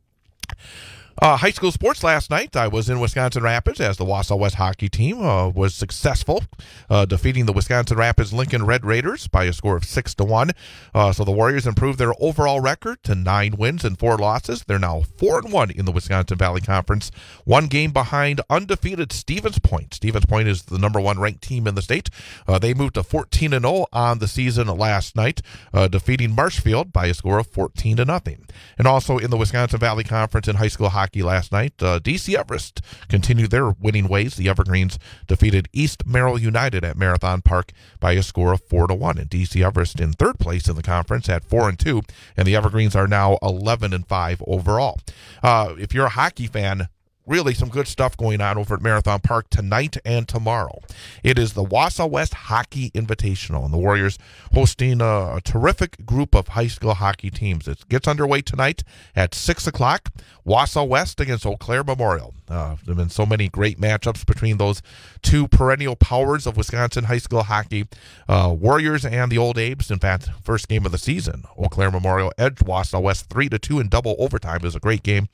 High school sports last night. I was in Wisconsin Rapids as the Wausau West hockey team was successful, defeating the Wisconsin Rapids Lincoln Red Raiders by a score of 6-1. So the Warriors improved their overall record to 9 wins and 4 losses. They're now 4-1 in the Wisconsin Valley Conference, 1 game behind undefeated Stevens Point. Stevens Point is the number 1 ranked team in the state. They moved to 14-0 on the season last night, defeating Marshfield by a score of 14-0. And also in the Wisconsin Valley Conference in high school hockey last night, DC Everest continued their winning ways. The Evergreens defeated East Merrill United at Marathon Park by a score of 4-1. And DC Everest in third place in the conference at 4-2, and the Evergreens are now 11-5 overall. If you're a hockey fan, really some good stuff going on over at Marathon Park tonight and tomorrow. It is the Wausau West Hockey Invitational, and the Warriors hosting a terrific group of high school hockey teams. It gets underway tonight at 6 o'clock. Wausau West against Eau Claire Memorial. There have been so many great matchups between those two perennial powers of Wisconsin high school hockey. Warriors and the Old Abes, in fact, first game of the season. Eau Claire Memorial edged Wausau West 3-2 in double overtime. It was a great game.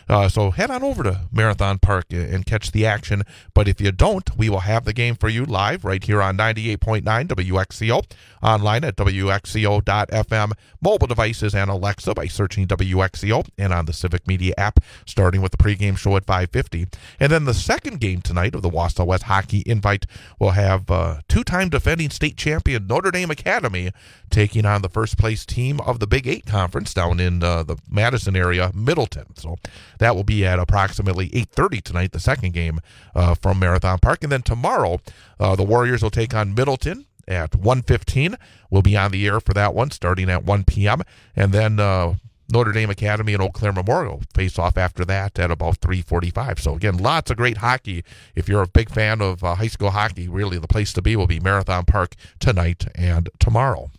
So head on over to Marathon Park and catch the action. But if you don't, we will have the game for you live right here on 98.9 WXCO, online at WXCO.FM, mobile devices and Alexa by searching WXCO, and on the Civic Media app, starting with the pregame show at 5:50. And then the second game tonight of the Wausau West Hockey Invite will have two-time defending state champion Notre Dame Academy taking on the first place team of the Big 8 Conference down in the Madison area, Middleton. So that will be at approximately 8:30 tonight, the second game from Marathon Park. And then tomorrow, the Warriors will take on Middleton at 1:15. We'll be on the air for that one starting at 1 p.m. And then Notre Dame Academy and Eau Claire Memorial face off after that at about 3:45. So again, lots of great hockey. If you're a big fan of high school hockey, really the place to be will be Marathon Park tonight and tomorrow.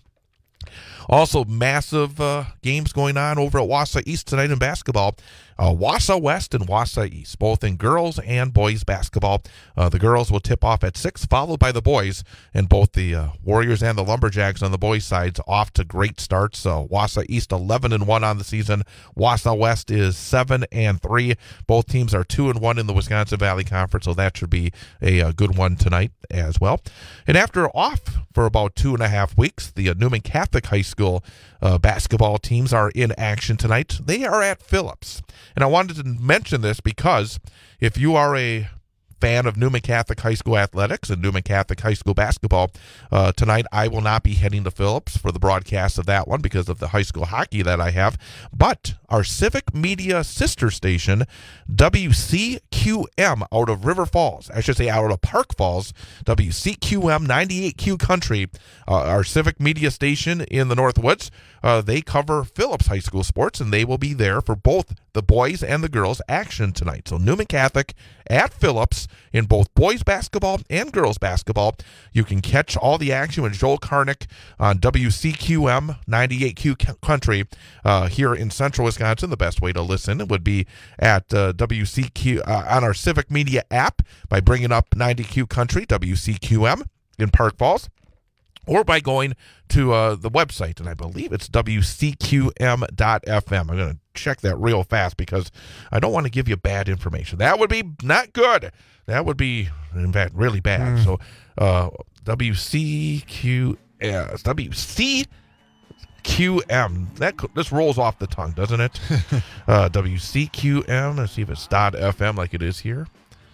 Also, massive games going on over at Wausau East tonight in basketball. Wausau West and Wausau East, both in girls and boys basketball. The girls will tip off at 6, followed by the boys, and both the Warriors and the Lumberjacks on the boys' sides off to great starts. Wausau East 11-1 on the season. Wausau West is 7-3. Both teams are 2-1 in the Wisconsin Valley Conference, so that should be a good one tonight as well. And after off for about 2.5 weeks, the Newman Catholic High School basketball teams are in action tonight. They are at Phillips. And I wanted to mention this because if you are a fan of Newman Catholic High School athletics and Newman Catholic High School basketball, tonight I will not be heading to Phillips for the broadcast of that one because of the high school hockey that I have. But our Civic Media sister station, WCQM, out of River Falls, I should say out of Park Falls, WCQM 98Q Country, our Civic Media station in the Northwoods, they cover Phillips High School sports, and they will be there for both the boys and the girls action tonight. So Newman Catholic at Phillips in both boys basketball and girls basketball. You can catch all the action with Joel Karnick on WCQM 98Q Country here in central Wisconsin. The best way to listen would be at WCQ on our Civic Media app by bringing up 90Q Country, WCQM in Park Falls, or by going to the website, and I believe it's WCQM.FM. I'm going to check that real fast because I don't want to give you bad information. That would be not good. That would be, in fact, really bad. So WCQM. This rolls off the tongue, doesn't it? WCQM. Let's see if it's .fm like it is here.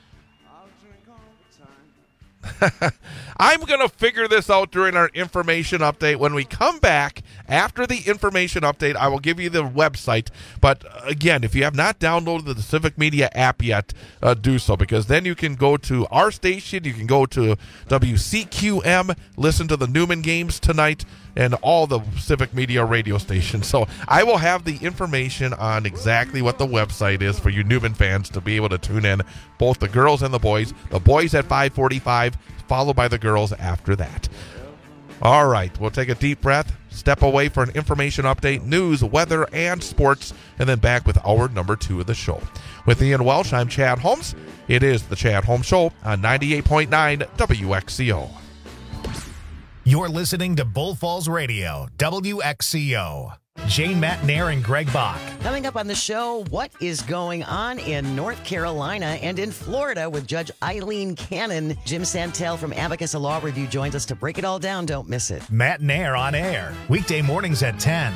I'm going to figure this out during our information update. When we come back after the information update, I will give you the website. But again, if you have not downloaded the Civic Media app yet, do so, because then you can go to our station, you can go to WCQM, listen to the Newman games tonight, and all the Civic Media radio stations. So I will have the information on exactly what the website is for you Newman fans to be able to tune in, both the girls and the boys. The boys at 5:45, followed by the girls after that. All right, we'll take a deep breath, step away for an information update, news, weather, and sports, and then back with hour number 2 of the show. With Ian Welsh, I'm Chad Holmes. It is the Chad Holmes Show on 98.9 WXCO. You're listening to Bull Falls Radio, WXCO. Jane Matt Nair and Greg Bach. Coming up on the show, what is going on in North Carolina and in Florida with Judge Eileen Cannon? Jim Santel from Abacus Law Review joins us to break it all down. Don't miss it. Matt Nair on air, weekday mornings at 10.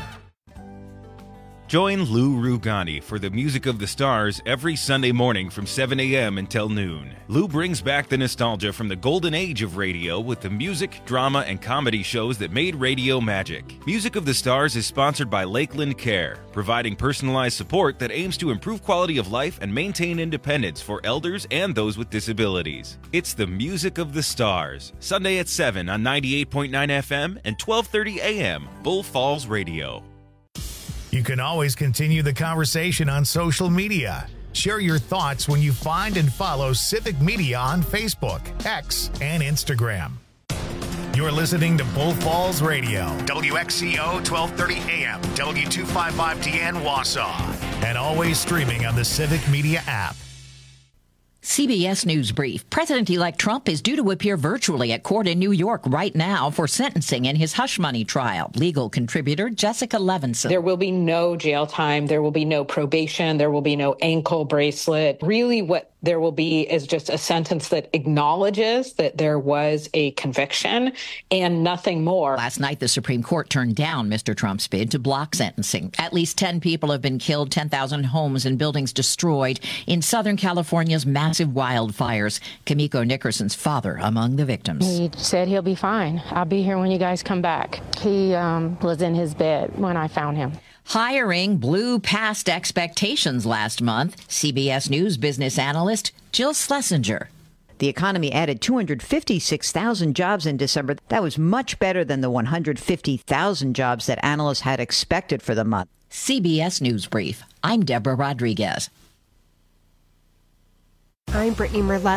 Join Lou Rugani for the Music of the Stars every Sunday morning from 7 a.m. until noon. Lou brings back the nostalgia from the golden age of radio with the music, drama, and comedy shows that made radio magic. Music of the Stars is sponsored by Lakeland Care, providing personalized support that aims to improve quality of life and maintain independence for elders and those with disabilities. It's the Music of the Stars, Sunday at 7 on 98.9 FM and 12:30 a.m. Bull Falls Radio. You can always continue the conversation on social media. Share your thoughts when you find and follow Civic Media on Facebook, X, and Instagram. You're listening to Bull Falls Radio, WXCO 1230 AM, W255TN Wausau, and always streaming on the Civic Media app. CBS News Brief. President-elect Trump is due to appear virtually at court in New York right now for sentencing in his hush money trial. Legal contributor Jessica Levinson. There will be no jail time. There will be no probation. There will be no ankle bracelet. Really what there will be is just a sentence that acknowledges that there was a conviction and nothing more. Last night, the Supreme Court turned down Mr. Trump's bid to block sentencing. At least 10 people have been killed, 10,000 homes and buildings destroyed in Southern California's massive wildfires. Kimiko Nickerson's father among the victims. He said he'll be fine. I'll be here when you guys come back. He was in his bed when I found him. Hiring blew past expectations last month. CBS News business analyst Jill Schlesinger. The economy added 256,000 jobs in December. That was much better than the 150,000 jobs that analysts had expected for the month. CBS News Brief. I'm Deborah Rodriguez. I'm Brittany Merlot.